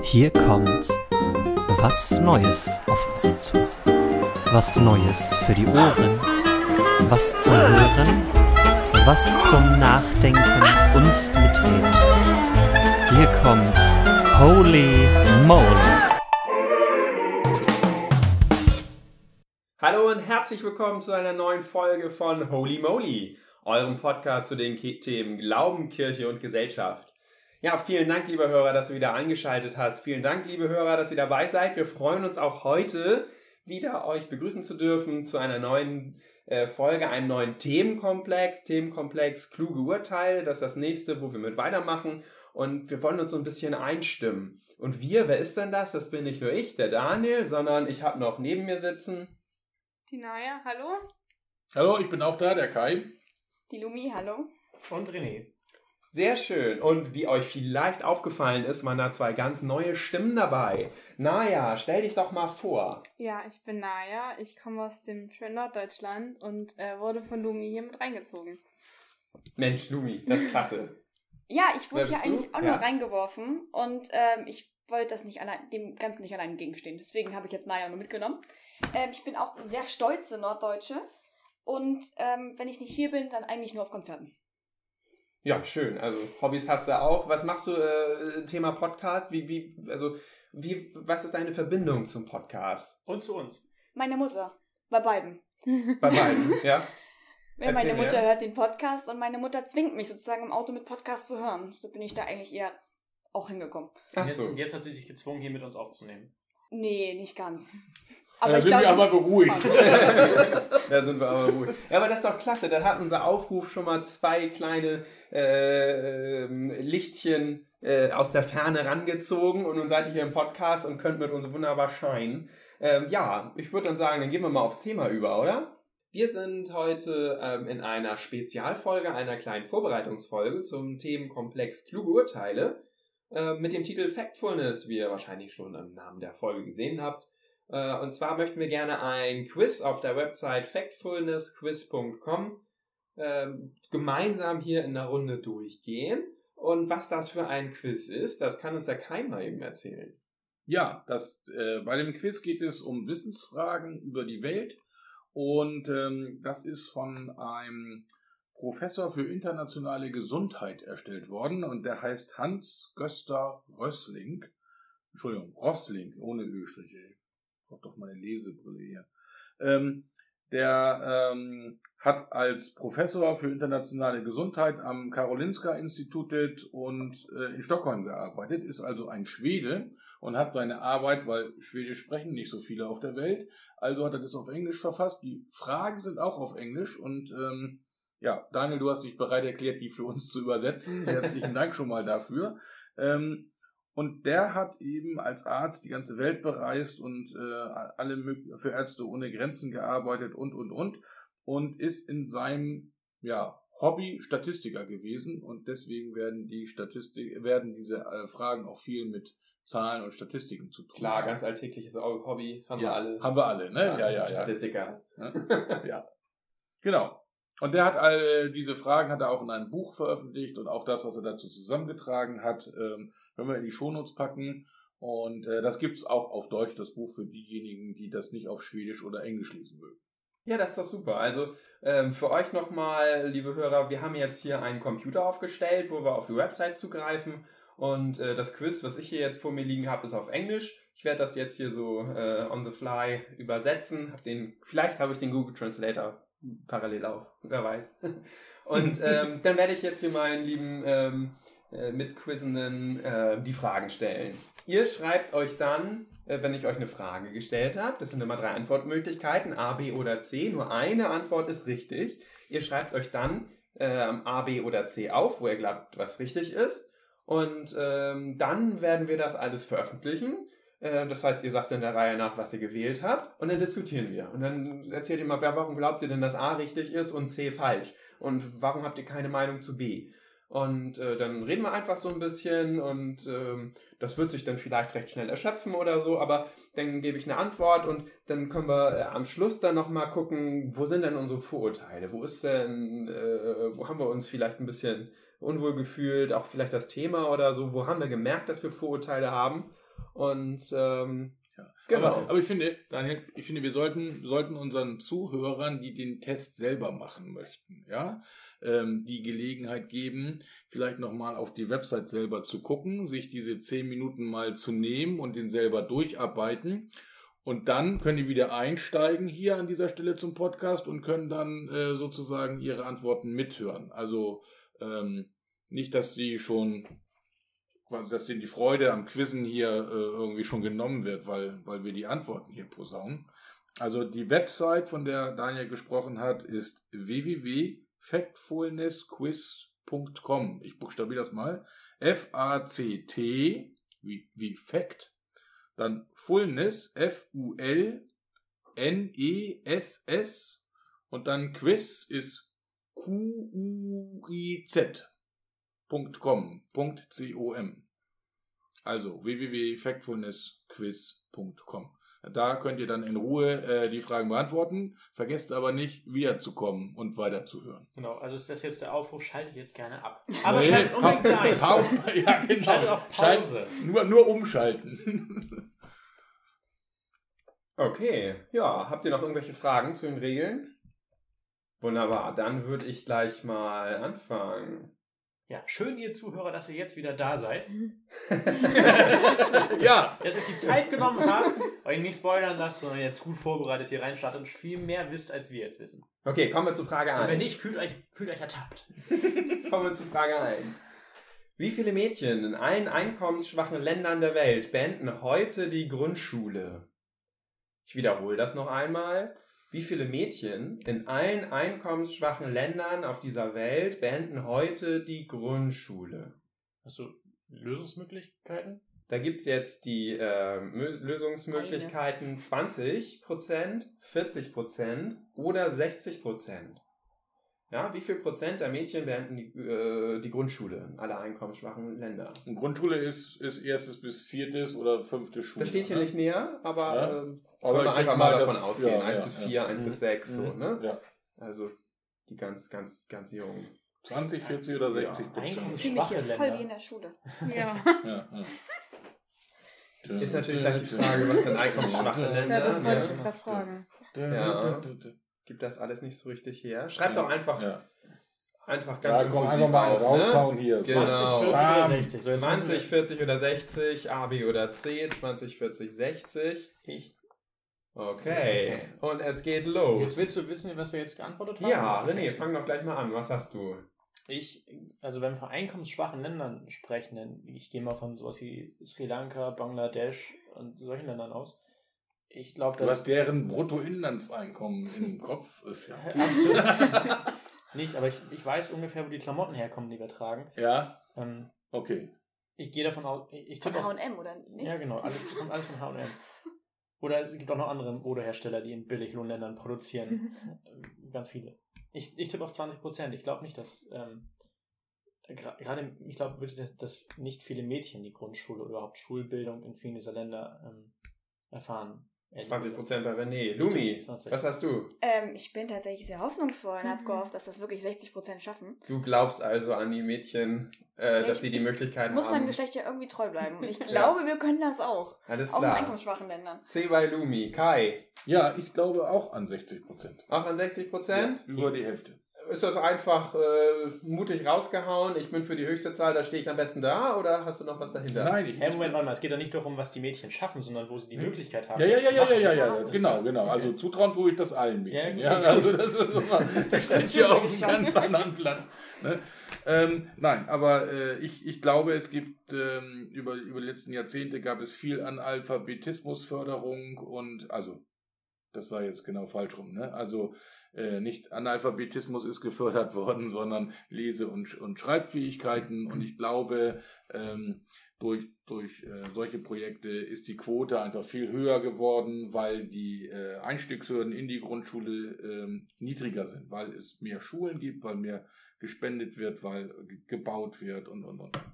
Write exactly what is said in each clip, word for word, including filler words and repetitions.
Hier kommt was Neues auf uns zu. Was Neues für die Ohren, was zum Hören, was zum Nachdenken und Mitreden. Hier kommt Holy Moly. Hallo und herzlich willkommen zu einer neuen Folge von Holy Moly, eurem Podcast zu den Ke- Themen Glauben, Kirche und Gesellschaft. Ja, vielen Dank, lieber Hörer, dass du wieder eingeschaltet hast. Vielen Dank, liebe Hörer, dass ihr dabei seid. Wir freuen uns auch heute wieder, euch begrüßen zu dürfen zu einer neuen äh, Folge, einem neuen Themenkomplex. Themenkomplex kluge Urteile, das ist das nächste, wo wir mit weitermachen. Und wir wollen uns so ein bisschen einstimmen. Und wir, wer ist denn das? Das bin nicht nur ich, der Daniel, sondern ich habe noch neben mir sitzen Die Naya, hallo. Hallo, ich bin auch da, der Kai. Die Lumi, hallo. Und René. Sehr schön. Und wie euch vielleicht aufgefallen ist, waren da zwei ganz neue Stimmen dabei. Naya, stell dich doch mal vor. Ja, ich bin Naya. Ich komme aus dem schönen Norddeutschland und äh, wurde von Lumi hier mit reingezogen. Mensch, Lumi, das ist klasse. Ja, ich wurde Wer hier bist eigentlich du? auch Ja. nur reingeworfen und ähm, ich wollte das nicht allein, dem Ganzen nicht allein entgegenstehen. Deswegen habe ich jetzt Naya nur mitgenommen. Ähm, ich bin auch sehr stolze Norddeutsche und ähm, wenn ich nicht hier bin, dann eigentlich nur auf Konzerten. Ja, schön. Also Hobbys hast du auch. Was machst du äh, Thema Podcast? Wie, wie, also, wie, was ist deine Verbindung zum Podcast? Und zu uns. Meine Mutter, bei beiden. Bei beiden, ja? Ja, Erzähl meine mir. Mutter hört den Podcast und meine Mutter zwingt mich sozusagen im Auto mit Podcast zu hören. So bin ich da eigentlich eher auch hingekommen. Ach Jetzt, so. und jetzt hat sie dich gezwungen, hier mit uns aufzunehmen. Nee, nicht ganz. Da sind wir aber beruhigt. Da sind wir aber gut. Ja, aber das ist doch klasse. Dann hat unser Aufruf schon mal zwei kleine äh, ähm, Lichtchen äh, aus der Ferne rangezogen und nun seid ihr hier im Podcast und könnt mit uns wunderbar scheinen. Ähm, ja, ich würde dann sagen, dann gehen wir mal aufs Thema über, oder? Wir sind heute ähm, in einer Spezialfolge, einer kleinen Vorbereitungsfolge zum Themenkomplex kluge Urteile äh, mit dem Titel Factfulness, wie ihr wahrscheinlich schon im Namen der Folge gesehen habt. Äh, und zwar möchten wir gerne ein Quiz auf der Website factfulness quiz punkt com äh, gemeinsam hier in der Runde durchgehen. Und was das für ein Quiz ist, das kann uns der Kai mal eben erzählen. Ja, das, äh, bei dem Quiz geht es um Wissensfragen über die Welt und ähm, das ist von einem Professor für internationale Gesundheit erstellt worden und der heißt Hans-Gösta Rössling. Entschuldigung, Rössling, ohne Ö-Striche. Ich brauche doch meine Lesebrille hier. Ähm, der ähm, hat als Professor für internationale Gesundheit am Karolinska-Institutet und äh, in Stockholm gearbeitet, ist also ein Schwede und hat seine Arbeit, weil Schwedisch sprechen nicht so viele auf der Welt, also hat er das auf Englisch verfasst. Die Fragen sind auch auf Englisch und ähm, ja, Daniel, du hast dich bereit erklärt, die für uns zu übersetzen. Herzlichen Dank schon mal dafür. Ähm, Und der hat eben als Arzt die ganze Welt bereist und äh, alle mög- für Ärzte ohne Grenzen gearbeitet und, und, und. Und ist in seinem ja, Hobby Statistiker gewesen. Und deswegen werden die Statistik, werden diese äh, Fragen auch viel mit Zahlen und Statistiken zu tun. Klar, ganz alltägliches Hobby, haben ja, wir alle. Haben wir alle, ne? Ja, ja, ja. Statistiker. Ja, ja. Genau. Und der hat all diese Fragen hat er auch in einem Buch veröffentlicht und auch das, was er dazu zusammengetragen hat, ähm, können wir in die Shownotes packen. Und äh, das gibt's auch auf Deutsch, das Buch für diejenigen, die das nicht auf Schwedisch oder Englisch lesen mögen. Ja, das ist doch super. Also ähm, für euch nochmal, liebe Hörer, wir haben jetzt hier einen Computer aufgestellt, wo wir auf die Website zugreifen. Und äh, das Quiz, was ich hier jetzt vor mir liegen habe, ist auf Englisch. Ich werde das jetzt hier so äh, on the fly übersetzen. Hab den, vielleicht habe ich den Google Translator parallel auf, wer weiß. Und ähm, dann werde ich jetzt hier meinen lieben ähm, äh, Mitquizenden äh, die Fragen stellen. Ihr schreibt euch dann, äh, wenn ich euch eine Frage gestellt habe, das sind immer drei Antwortmöglichkeiten, A, B oder C, nur eine Antwort ist richtig. Ihr schreibt euch dann äh, A, B oder C auf, wo ihr glaubt, was richtig ist. Und ähm, dann werden wir das alles veröffentlichen. Das heißt, ihr sagt in der Reihe nach, was ihr gewählt habt und dann diskutieren wir. Und dann erzählt ihr mal, warum glaubt ihr denn, dass A richtig ist und C falsch? Und warum habt ihr keine Meinung zu B? Und äh, dann reden wir einfach so ein bisschen und ähm, das wird sich dann vielleicht recht schnell erschöpfen oder so, aber dann gebe ich eine Antwort und dann können wir äh, am Schluss dann nochmal gucken, wo sind denn unsere Vorurteile? Wo ist denn, äh, wo haben wir uns vielleicht ein bisschen unwohl gefühlt, auch vielleicht das Thema oder so, wo haben wir gemerkt, dass wir Vorurteile haben? Und ähm, Ja. genau. Aber, aber ich finde, Daniel, ich finde, wir sollten, sollten unseren Zuhörern, die den Test selber machen möchten, ja, ähm, die Gelegenheit geben, vielleicht nochmal auf die Website selber zu gucken, sich diese zehn Minuten mal zu nehmen und den selber durcharbeiten. Und dann können die wieder einsteigen hier an dieser Stelle zum Podcast und können dann äh, sozusagen ihre Antworten mithören. Also ähm, nicht, dass die schon quasi, dass denen die Freude am Quizzen hier äh, irgendwie schon genommen wird, weil, weil wir die Antworten hier posaunen. Also die Website, von der Daniel gesprochen hat, ist w w w punkt factfulness quiz punkt com. Ich buchstabiere das mal. F A C T wie, wie Fact, dann Fullness, F U L N E S S und dann Quiz ist Q U I Z. .com, .com. Also w w w punkt factfulness quiz punkt com. Da könnt ihr dann in Ruhe äh, die Fragen beantworten. Vergesst aber nicht, wiederzukommen und weiterzuhören. Genau, also ist das jetzt der Aufruf, schaltet jetzt gerne ab. Aber Nee, schaltet unbedingt wieder ein. Pause, ja, genau. Schaltet auf Pause. Schalt- nur, nur umschalten. Okay, ja, habt ihr noch irgendwelche Fragen zu den Regeln? Wunderbar, dann würde ich gleich mal anfangen. Ja, schön, ihr Zuhörer, dass ihr jetzt wieder da seid. Ja. Dass ihr euch die Zeit genommen habt, euch nicht spoilern lasst, sondern jetzt gut vorbereitet hier reinstartet und viel mehr wisst, als wir jetzt wissen. Okay, kommen wir zu Frage Und eins. wenn nicht, fühlt euch, fühlt euch ertappt. Kommen wir zu Frage eins. Wie viele Mädchen in allen einkommensschwachen Ländern der Welt beenden heute die Grundschule? Ich wiederhole das noch einmal. Wie viele Mädchen in allen einkommensschwachen Ländern auf dieser Welt beenden heute die Grundschule? Hast du Lösungsmöglichkeiten? Da gibt es jetzt die äh, Mö- Lösungsmöglichkeiten zwanzig Prozent, vierzig Prozent oder sechzig Prozent. Ja, wie viel Prozent der Mädchen beenden die, äh, die Grundschule in aller einkommensschwachen Länder? Und Grundschule ist, ist erstes bis viertes oder fünftes Schuljahr. Das steht hier ne? nicht näher, aber Ja. äh, Aber können ich wir denk einfach mal, mal davon das- ausgehen. ja, eins ja, bis ja. vier, eins Mhm. bis sechs, so, Mhm. ne? Ja. Also die ganz, ganz, ganz jungen. zwanzig, vierzig oder sechzig Ja, Prozent. eigentlich- Ziemlich Schwache voll Länder. wie in der Schule. Ja. Ja, ja. Ist natürlich gleich die Frage, was denn einkommensschwache Länder? Ja, das wollte ich ne? gerade fragen. Ja. Gibt das alles nicht so richtig her? Schreibt doch einfach, Ja. einfach ganz Ja, komm, impulsiv einfach mal auf, ne? raushauen hier. Genau. zwanzig, vierzig Bam. oder sechzig? So, jetzt müssen zwanzig, vierzig oder sechzig, A, B oder C, zwanzig, vierzig, sechzig. wir- Ich. Okay, und es geht Jetzt los. willst du wissen, was wir jetzt geantwortet haben? Ja, René, fang doch gleich mal an. Was hast du? Ich, also wenn wir von einkommensschwachen Ländern sprechen, dann ich gehe mal von sowas wie Sri Lanka, Bangladesch und solchen Ländern aus. Ich glaube, Du dass hast deren Bruttoinlandseinkommen im Kopf. Ist ja. absolut nicht, aber ich, ich weiß ungefähr, wo die Klamotten herkommen, die wir tragen. Ja, Ähm, okay. ich gehe davon aus, ich, ich Von tippe H auf, und M, oder nicht? ja genau, alles, kommt alles von H und M. Oder es gibt auch noch andere Modehersteller, die in Billiglohnländern produzieren. Ganz viele. Ich, ich tippe auf zwanzig Prozent. Ich glaube nicht, dass ähm, gra- gerade, ich glaube wirklich, dass, dass nicht viele Mädchen die Grundschule oder überhaupt Schulbildung in vielen dieser Länder ähm, erfahren. Ehrlich zwanzig Prozent gesagt. bei René. Lumi, zwanzig. was hast du? Ähm, ich bin tatsächlich sehr hoffnungsvoll und Mhm. habe gehofft, dass das wirklich sechzig Prozent schaffen. Du glaubst also an die Mädchen, äh, Ja, dass ich- sie die ich- Möglichkeit Ich muss haben. meinem Geschlecht ja irgendwie treu bleiben. Und ich glaube, wir können das auch. Alles Auch in klar. einkommensschwachen Ländern. C bei Lumi. Kai, Ja, ich glaube auch an sechzig Prozent. auch an sechzig Prozent? Über die Hälfte. Ist das einfach äh, mutig rausgehauen? Ich bin für die höchste Zahl, da stehe ich am besten da? Oder hast du noch was dahinter? Nein, ich. Hä, Moment, Moment, es geht ja nicht darum, was die Mädchen schaffen, sondern wo sie die Möglichkeit haben. Ja, ja, das ja, zu ja, machen. ja, ja, ja, Okay. genau, genau. Also zutrauen tue ich das allen Ja, Mädchen. gut. Ja, also das ist so mal, das steht hier auf einem ganz anderen Platz. Ne? Ähm, nein, aber äh, ich, ich glaube, es gibt ähm, über, über die letzten Jahrzehnte gab es viel an Alphabetismusförderung und also das war jetzt genau falsch rum, ne? Also äh, nicht Analphabetismus ist gefördert worden, sondern Lese- und, und Schreibfähigkeiten und ich glaube, ähm, durch, durch äh, solche Projekte ist die Quote einfach viel höher geworden, weil die äh, Einstiegshürden in die Grundschule ähm, niedriger sind, weil es mehr Schulen gibt, weil mehr gespendet wird, weil ge- gebaut wird und, und, und.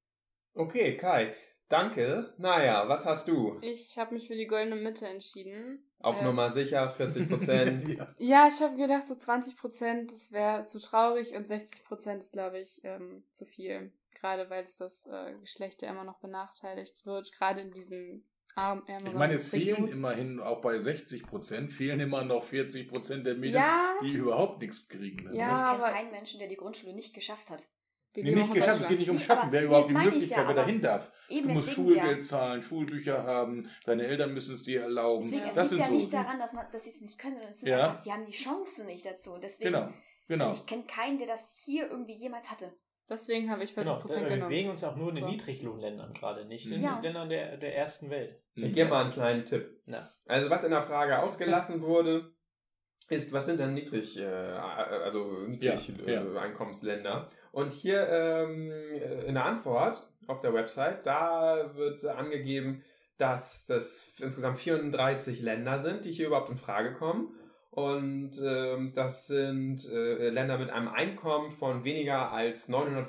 Okay, Kai, danke. Naja, was hast du? Ich habe mich für die goldene Mitte entschieden. Auf Äh, Nummer sicher, vierzig Prozent. Ja. Ja, ich habe gedacht, so zwanzig Prozent, das wäre zu traurig und sechzig Prozent ist, glaube ich, ähm, zu viel. gerade weil es das äh, Geschlecht ja immer noch benachteiligt wird, gerade in diesen armen, ärmeren Ich meine, es fehlen Regionen. immerhin auch bei sechzig Prozent, fehlen immer noch vierzig Prozent der Mädels, Ja. die überhaupt nichts kriegen. Ne? Ja, Also ich kenne aber- keinen Menschen, der die Grundschule nicht geschafft hat. Wir Nee, leben nicht auch in geschafft, es geht Deutschland. nicht um Nee, Schaffen, aber- wer nee, überhaupt das die meine ich Möglichkeit, ja, wer aber dahin darf. Eben, Du musst deswegen Schulgeld ja. zahlen, Schulbücher haben, deine Eltern müssen es dir erlauben. Deswegen, es das liegt sind ja so nicht die- daran, dass, man, dass sie es nicht können, sondern es sind Ja. einfach, die haben die Chancen nicht dazu. Und deswegen, Genau, genau. also ich kenne keinen, der das hier irgendwie jemals hatte. Deswegen habe ich vierzig Genau, Prozent wir genommen. bewegen uns auch nur in den So. Niedriglohnländern gerade, nicht in Ja. den Ländern der, der ersten Welt. Ich gebe mal einen kleinen Tipp. Na. Also was in der Frage ausgelassen wurde, ist, was sind denn niedrig, äh, also niedrig Ja, ja. Äh, Einkommensländer? Und hier ähm, in der Antwort auf der Website, da wird angegeben, dass das insgesamt vierunddreißig Länder sind, die hier überhaupt in Frage kommen. Und ähm, das sind äh, Länder mit einem Einkommen von weniger als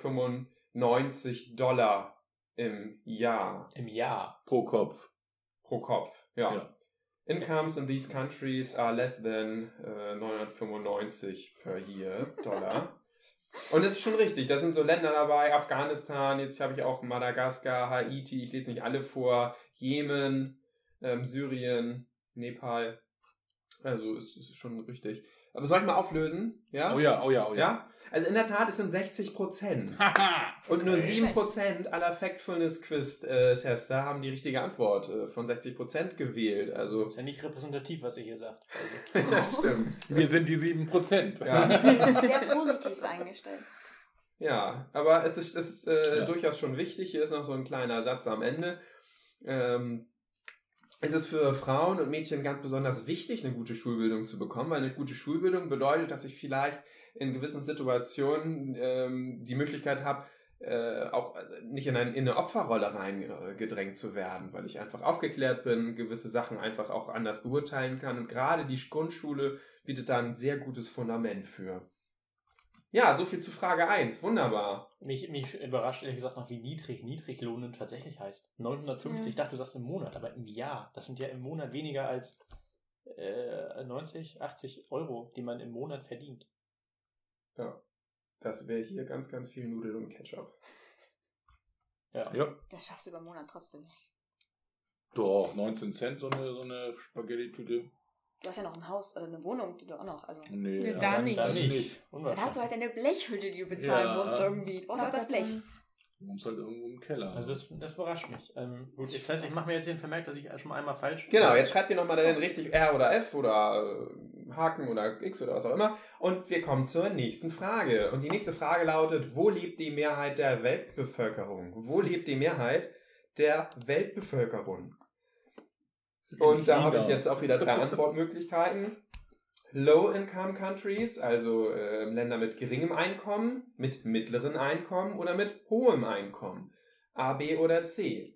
neunhundertfünfundneunzig Dollar im Jahr Im Jahr. Pro Kopf. pro Kopf. Ja. Ja. Incomes in these countries are less than äh, neunhundertfünfundneunzig per year Dollar. Und das ist schon richtig. Da sind so Länder dabei, Afghanistan, jetzt habe ich auch Madagaskar, Haiti, ich lese nicht alle vor, Jemen, ähm, Syrien, Nepal. Also es ist schon richtig. Aber soll ich mal auflösen? Ja? Oh ja, oh ja, oh ja. Ja? Also in der Tat, es sind sechzig Prozent. Haha. Und nur Okay. sieben Prozent aller Factfulness-Quiz-Tester haben die richtige Antwort äh, von sechzig Prozent gewählt. Also, Ist ja nicht repräsentativ, was ihr hier sagt. Also, das stimmt. Wir sind die sieben Prozent. Ja. Sehr positiv eingestellt. Ja, aber es ist, es ist äh, Ja. durchaus schon wichtig. Hier ist noch so ein kleiner Satz am Ende. Ähm, es ist für Frauen und Mädchen ganz besonders wichtig, eine gute Schulbildung zu bekommen, weil eine gute Schulbildung bedeutet, dass ich vielleicht in gewissen Situationen ähm, die Möglichkeit habe, äh, auch nicht in, ein, in eine Opferrolle reingedrängt zu werden, weil ich einfach aufgeklärt bin, gewisse Sachen einfach auch anders beurteilen kann. Und gerade die Grundschule bietet da ein sehr gutes Fundament für. Ja, so viel zu Frage eins. Wunderbar. mich, mich überrascht ehrlich gesagt noch, wie niedrig Niedriglohn tatsächlich heißt. neunhundertfünfzig, Ja. ich dachte, du sagst im Monat, aber im Jahr. Das sind ja im Monat weniger als äh, neunzig, achtzig Euro, die man im Monat verdient. Ja, das wäre hier ganz, ganz viel Nudeln und Ketchup. Ja. Ja, Das schaffst du über einen Monat trotzdem nicht. doch, neunzehn Cent so eine, so eine Spaghetti-Tüte. Du hast ja noch ein Haus oder eine Wohnung, die du auch noch, also. Nee, Nee, ja, da dann- nicht. dann Dann nicht. nicht. Dann hast du halt eine Blechhütte, die du bezahlen Ja. musst irgendwie. Du brauchst auch das Blech. Du musst halt irgendwo im Keller. Also das, das überrascht mich. Ähm, gut, das heißt, ich mache mir jetzt hier einen Vermerk, dass ich schon mal einmal falsch... Genau, jetzt schreibt ihr nochmal dann richtig R oder F oder äh, Haken oder X oder was auch immer. Und wir kommen zur nächsten Frage. Und die nächste Frage lautet, wo lebt die Mehrheit der Weltbevölkerung? Wo lebt die Mehrheit der Weltbevölkerung? Und da habe ich jetzt auch wieder drei Antwortmöglichkeiten. Low-Income Countries, also äh, Länder mit geringem Einkommen, mit mittleren Einkommen oder mit hohem Einkommen. A, B oder C.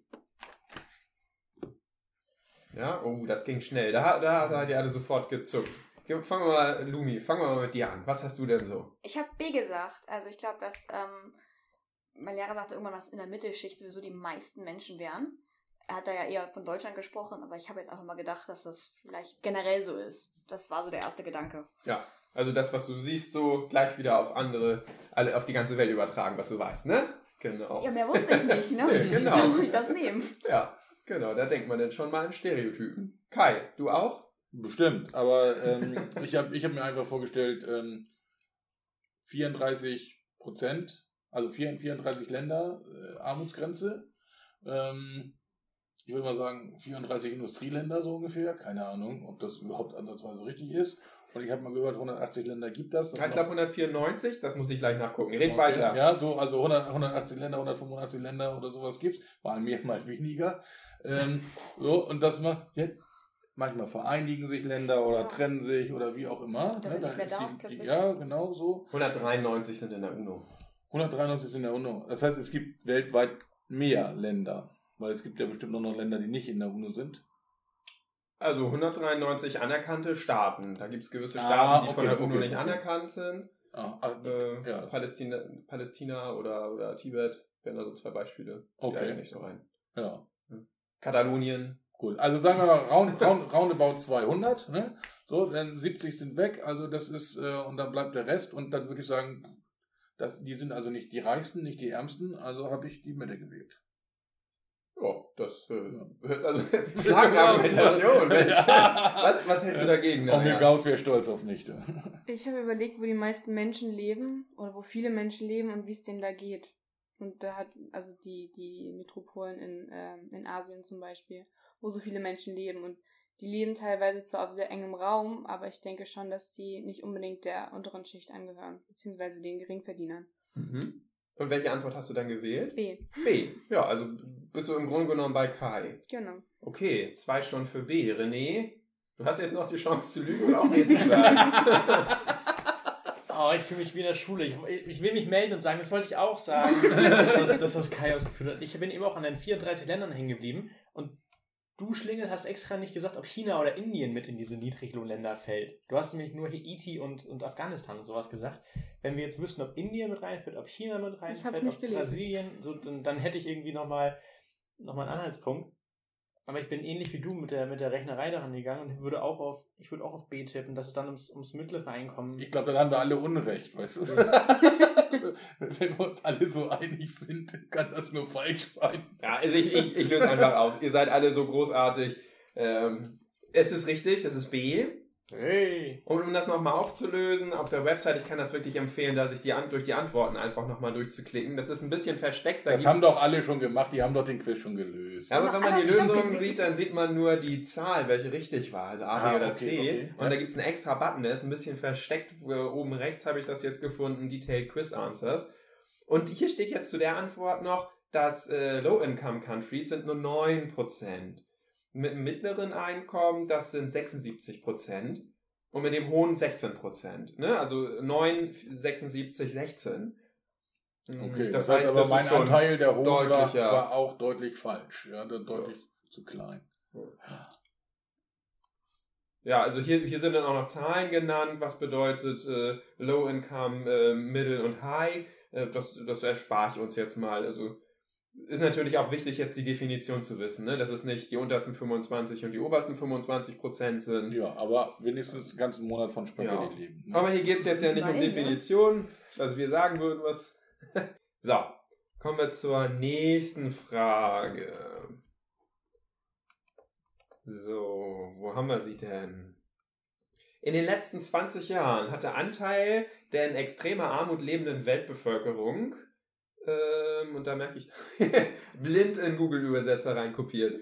Ja, oh, das ging schnell. Da, da, da hat ihr alle sofort gezuckt. Fangen wir mal, Lumi, fangen wir mal mit dir an. Was hast du denn so? Ich habe B gesagt. Also ich glaube, dass ähm, mein Lehrer sagte irgendwann, dass in der Mittelschicht sowieso die meisten Menschen wären. Er hat da ja eher von Deutschland gesprochen, aber ich habe jetzt einfach mal gedacht, dass das vielleicht generell so ist. Das war so der erste Gedanke. Ja, also das, was du siehst, so gleich wieder auf andere, alle auf die ganze Welt übertragen, was du weißt, ne? Genau. Ja, mehr wusste ich nicht, ne? Nee, genau. Dann muss ich das nehmen. Ja, genau, da denkt man dann schon mal an Stereotypen. Kai, du auch? Bestimmt, aber ähm, ich habe ich hab mir einfach vorgestellt, ähm, vierunddreißig Prozent, also vierunddreißig Länder, äh, Armutsgrenze. Ähm, ich würde mal sagen, vierunddreißig Industrieländer so ungefähr. Keine Ahnung, ob das überhaupt ansatzweise richtig ist. Und ich habe mal gehört, hundertachtzig Länder gibt das. das Ich glaube hundertvierundneunzig, das muss ich gleich nachgucken. Red Okay. weiter. Ja, so, also hundert, hundertachtzig Länder, hundertfünfundachtzig Länder oder sowas gibt's. Mal mehr, mal weniger. Ähm, so, und das macht, ja, manchmal vereinigen sich Länder oder Ja. trennen sich oder wie auch immer. Oder sind nicht mehr ist da die- plötzlich. Ja, genau so. hundertdreiundneunzig sind in der UNO. hundertdreiundneunzig sind in der UNO. Das heißt, es gibt weltweit mehr Länder. Weil es gibt ja bestimmt noch Länder, die nicht in der UNO sind. Also hundertdreiundneunzig anerkannte Staaten. Da gibt es gewisse Ah, Staaten, die okay, von der UNO okay, nicht okay. anerkannt sind. Ah, ah, Äh, ja. Palästina, Palästina oder, oder Tibet wären da so zwei Beispiele. Okay. Da ist nicht so rein. ja. Katalonien. Gut, also sagen wir mal round, round, roundabout zweihundert, ne? So, dann siebzig sind weg, also das ist, äh, und dann bleibt der Rest und dann würde ich sagen, Das, die sind also nicht die Reichsten, nicht die Ärmsten, also habe ich die Mitte gewählt. Ja, das äh, also starke Argumentation. Mensch. Was, was hältst du dagegen? Auch mir Naja. Gauss wäre stolz auf Nichte. Ich habe überlegt, wo die meisten Menschen leben oder wo viele Menschen leben und wie es denen da geht. Und da hat, also die, die Metropolen in, ähm, in Asien zum Beispiel, wo so viele Menschen leben. Und die leben teilweise zwar auf sehr engem Raum, aber ich denke schon, dass die nicht unbedingt der unteren Schicht angehören, beziehungsweise den Geringverdienern. Mhm. Und welche Antwort hast du dann gewählt? B. B. Ja, also bist du im Grunde genommen bei Kai. Genau. Okay, zwei schon für B. René, du hast jetzt noch die Chance zu lügen oder auch nee zu sagen. Oh, ich fühle mich wie in der Schule. Ich, ich will mich melden und sagen, das wollte ich auch sagen. Das, was, das, was Kai ausgeführt hat. Ich bin eben auch an den vierunddreißig Ländern hängen geblieben. Und du, Schlingel, hast extra nicht gesagt, ob China oder Indien mit in diese Niedriglohnländer fällt. Du hast nämlich nur Haiti und, und Afghanistan und sowas gesagt. Wenn wir jetzt wüssten, ob Indien mit reinfällt, ob China mit reinfällt, nicht ob gelesen. Brasilien, so, dann, dann hätte ich irgendwie nochmal noch mal einen Anhaltspunkt. Aber ich bin ähnlich wie du mit der, mit der Rechnerei daran gegangen und würde auch auf, ich würde auch auf B tippen, dass es dann ums, ums mittlere Einkommen. Ich glaube, dann haben wir alle Unrecht, weißt du. Wenn wir uns alle so einig sind, kann das nur falsch sein. Ja, also ich, ich, ich löse einfach auf. Ihr seid alle so großartig. Ähm, es ist richtig, das ist B. Hey! Und um das nochmal aufzulösen, auf der Website, ich kann das wirklich empfehlen, da sich die An- durch die Antworten einfach nochmal durchzuklicken. Das ist ein bisschen versteckt. Da Das gibt's- haben doch alle schon gemacht, die haben doch den Quiz schon gelöst. Ja, aber wenn man die Ah, stimmt, Lösung bitte. sieht, dann sieht man nur die Zahl, welche richtig war. Also A, B Ah, oder okay, C. okay. Und da gibt es einen extra Button, der ist ein bisschen versteckt. Oben rechts habe ich das jetzt gefunden, Detailed Quiz Answers. Und hier steht jetzt zu der Antwort noch, dass äh, Low-Income-Countries sind nur neun Prozent. Mit einem mittleren Einkommen, das sind sechsundsiebzig Prozent. Und mit dem hohen sechzehn Prozent. Ne? Also neun, sechsundsiebzig, sechzehn. Okay, das, das heißt heißt, aber, das mein ist schon Anteil der hohen war, deutlicher. war auch deutlich falsch. Ja, der deutlich zu klein. Ja, also hier, hier sind dann auch noch Zahlen genannt, was bedeutet äh, Low Income, äh, Middle und High. Äh, das, das erspare ich uns jetzt mal. Also ist natürlich auch wichtig, jetzt die Definition zu wissen, ne? Dass es nicht die untersten fünfundzwanzig und die obersten fünfundzwanzig Prozent sind. Ja, aber wenigstens den ganzen Monat von Spaghetti Ja. leben. Ne? Aber hier geht es jetzt ja nicht um Nein, ja. Definition, also wir sagen würden was. So, kommen wir zur nächsten Frage. So, wo haben wir sie denn? In den letzten zwanzig Jahren hat der Anteil der in extremer Armut lebenden Weltbevölkerung, ähm, und da merke ich, blind in Google-Übersetzer reinkopiert.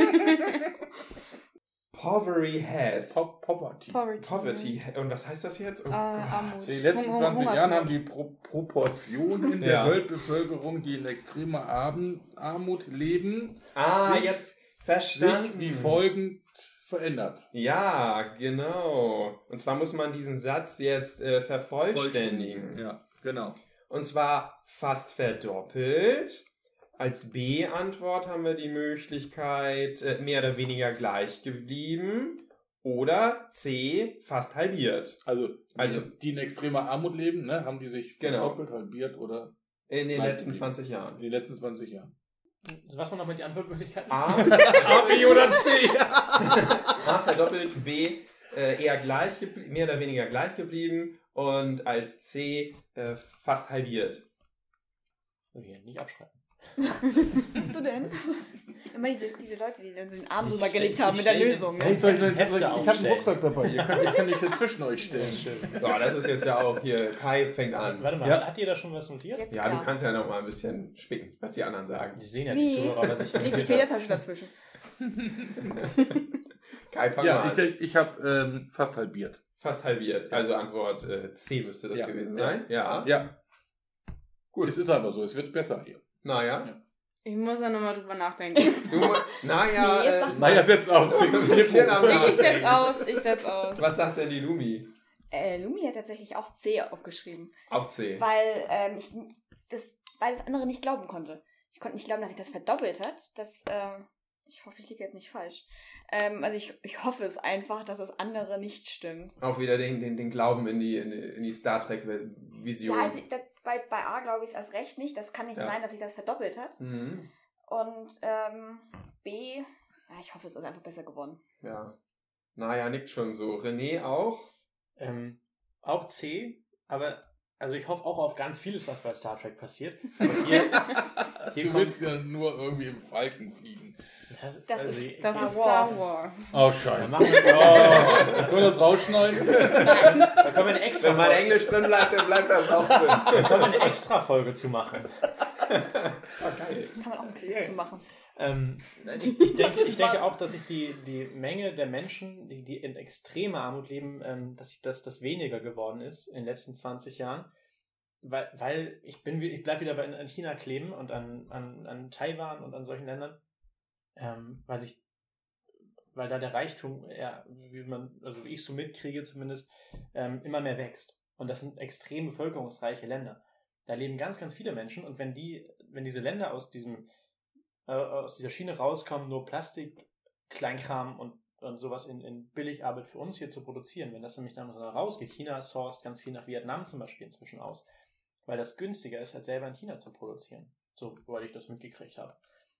Poverty has. Po Poverty. Poverty. Poverty. Und was heißt das jetzt? Oh Äh, Gott. Armut. In den letzten Hunger- zwanzig Hungersnot. Jahren haben die Pro Proportionen der Ja. Weltbevölkerung, die in extremer Arm Armut leben, Ah, sich- jetzt sich verstanden. wie folgend verändert. Ja, genau. Und zwar muss man diesen Satz jetzt äh, vervollständigen. Ja, genau. Und zwar fast verdoppelt. Als B-Antwort haben wir die Möglichkeit, äh, mehr oder weniger gleich geblieben. Oder C, fast halbiert. Also, Also- die, die in extremer Armut leben, ne, haben die sich Genau. verdoppelt, halbiert oder In den Gleich letzten geblieben. zwanzig in Jahren. den letzten zwanzig Jahren. Was waren nochmal die Antwortmöglichkeiten? A, A, B oder C? A verdoppelt, B äh, eher gleich geblie- mehr oder weniger gleich geblieben und als C äh, fast halbiert. Okay, nicht abschreiben. Hast du denn? Immer diese, diese Leute, die dann so den Arm Ich drüber stell- gelegt haben ich mit der stell- Lösung. Hey, Ne? soll ich, soll Hefte ich, ich habe einen aufstellen. Rucksack dabei. Ihr könnt, ich kann nicht hier zwischen euch stellen. Ja, das ist jetzt ja auch hier, Kai fängt an. Warte mal, Ja. hat ihr da schon was notiert? Jetzt Ja, du kannst ja noch mal ein bisschen spicken, was die anderen sagen. Die sehen ja die Nee, Zuhörer, was ich ich leg die Federtasche dazwischen. Kai, fang mal Ja, an. ich, ich habe ähm, fast halbiert. Fast halbiert. Also Antwort äh, C müsste das Ja. gewesen Ja. sein. Ja. Ja, Gut. es ist einfach so. Es wird besser hier. Naja. Ja. Ich muss da nochmal drüber nachdenken. Du, naja. Nee, jetzt äh, sag's Naja, setzt aus. Ein bisschen am Ich Nachdenken. setz aus, ich setz aus. Was sagt denn die Lumi? Äh, Lumi hat tatsächlich auch C aufgeschrieben. Auch C. Weil ähm, ich das beides andere nicht glauben konnte. Ich konnte nicht glauben, dass sich das verdoppelt hat. Das, ähm, ich hoffe, ich liege jetzt nicht falsch. Ähm, also ich, ich hoffe es einfach, dass das andere nicht stimmt. Auch wieder den, den, den Glauben in die, in die, in die Star Trek-Vision. Ja, also das, bei, bei A glaube ich es erst recht nicht. Das kann nicht Ja. sein, dass sich das verdoppelt hat. Mhm. Und ähm, B, ja, ich hoffe, es ist einfach besser geworden. Ja. Naja, nickt schon so. René auch? Ähm, auch C, aber also ich hoffe auch auf ganz vieles, was bei Star Trek passiert. Aber hier, hier Du willst ja nur irgendwie im Falken fliegen. Das, Das also ist- ich- Das Star ist Star Wars. Oh, Ja, scheiße. machen wir, Oh, können wir das rausschneiden? da können wir eine extra Wenn mal Folge, Englisch drin bleibt, dann bleibt das auch drin. da können wir eine extra Folge zu machen. Okay. Kann man auch einen Quiz zu machen. Ähm, ich, ich, denke, ist ich denke was? auch, dass sich die, die Menge der Menschen, die, die in extremer Armut leben, ähm, dass, ich, dass das weniger geworden ist in den letzten zwanzig Jahren. Weil, weil ich bin, ich bleibe wieder bei, an China kleben und an, an, an Taiwan und an solchen Ländern, ähm, weil sich, weil da der Reichtum, ja, wie man, also wie ich so mitkriege zumindest, ähm, immer mehr wächst. Und das sind extrem bevölkerungsreiche Länder. Da leben ganz, ganz viele Menschen und wenn die, wenn diese Länder aus diesem äh, aus dieser Schiene rauskommen, nur Plastik, Kleinkram und, und sowas in, in Billigarbeit für uns hier zu produzieren, wenn das nämlich dann rausgeht, China sourced ganz viel nach Vietnam zum Beispiel inzwischen aus, weil das günstiger ist, als selber in China zu produzieren, soweit ich das mitgekriegt habe.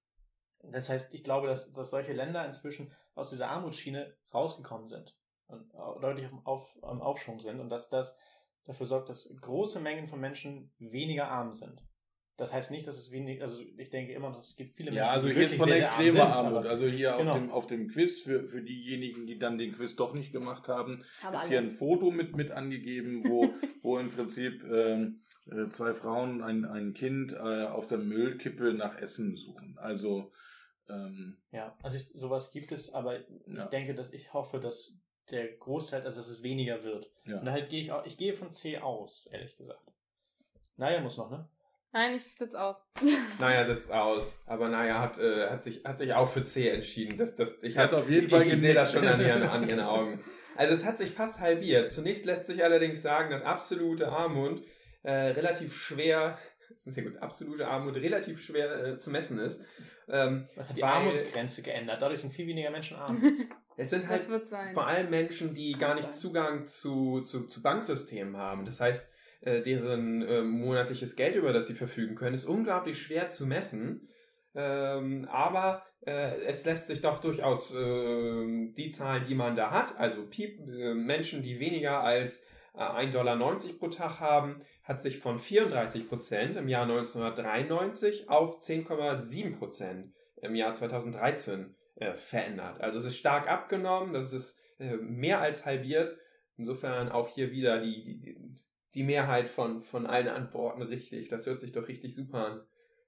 Das heißt, ich glaube, dass, dass solche Länder inzwischen aus dieser Armutsschiene rausgekommen sind und deutlich auf, auf, am Aufschwung sind und dass das dafür sorgt, dass große Mengen von Menschen weniger arm sind. Das heißt nicht, dass es wenig, also ich denke immer noch, es gibt viele Menschen, Ja, also die hier ist wirklich von sehr, sehr arm extremer sind. Armut. aber- Also hier Genau. auf, dem, auf dem Quiz, für, für diejenigen, die dann den Quiz doch nicht gemacht haben, Haben ist alle. hier ein Foto mit, mit angegeben, wo, wo im Prinzip ähm, äh, zwei Frauen ein, ein Kind äh, auf der Müllkippe nach Essen suchen. Also ähm, Ja, also ich, sowas gibt es, aber ich Ja. denke, dass ich hoffe, dass der Großteil, also dass es weniger wird. Ja. Und daher gehe ich auch, ich gehe von C aus, ehrlich gesagt. Naja, muss noch, ne? Nein, ich sitze aus. Naja, setzt aus. Aber naja, hat, äh, hat, sich, hat sich auch für C entschieden. Das, das, ich Hat hab, auf jeden ich, Fall ich sehe genickt. das schon an ihren, an ihren Augen. Also es hat sich fast halbiert. Zunächst lässt sich allerdings sagen, dass absolute Armut äh, relativ schwer, das ist ja gut, absolute Armut relativ schwer äh, zu messen ist. Ähm, Man hat die weil Armutsgrenze geändert, dadurch sind viel weniger Menschen arm. Es sind halt Das wird sein. vor allem Menschen, die gar nicht Zugang zu, zu, zu Banksystemen haben. Das heißt, äh, deren äh, monatliches Geld, über das sie verfügen können, ist unglaublich schwer zu messen. Ähm, aber äh, es lässt sich doch durchaus äh, die Zahlen, die man da hat, also Piep, äh, Menschen, die weniger als äh, ein Komma neunzig Dollar pro Tag haben, hat sich von vierunddreißig Prozent im Jahr neunzehnhundertdreiundneunzig auf zehn Komma sieben Prozent im Jahr zweitausenddreizehn äh, verändert. Also es ist stark abgenommen, das ist äh, mehr als halbiert. Insofern auch hier wieder die, die, die, die Mehrheit von, von allen Antworten richtig. Das hört sich doch richtig super an.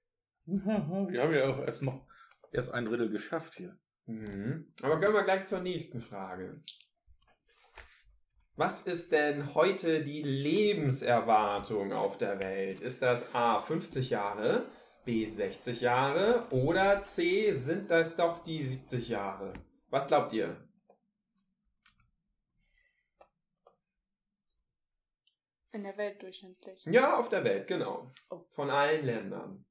wir haben ja auch erst noch erst ein Drittel geschafft hier. Mhm. Aber gehen wir gleich zur nächsten Frage. Was ist denn heute die Lebenserwartung auf der Welt? Ist das A fünfzig Jahre, B sechzig Jahre oder C sind das doch die siebzig Jahre? Was glaubt ihr? In der Welt durchschnittlich. Ja, auf der Welt, genau. Oh. Von allen Ländern.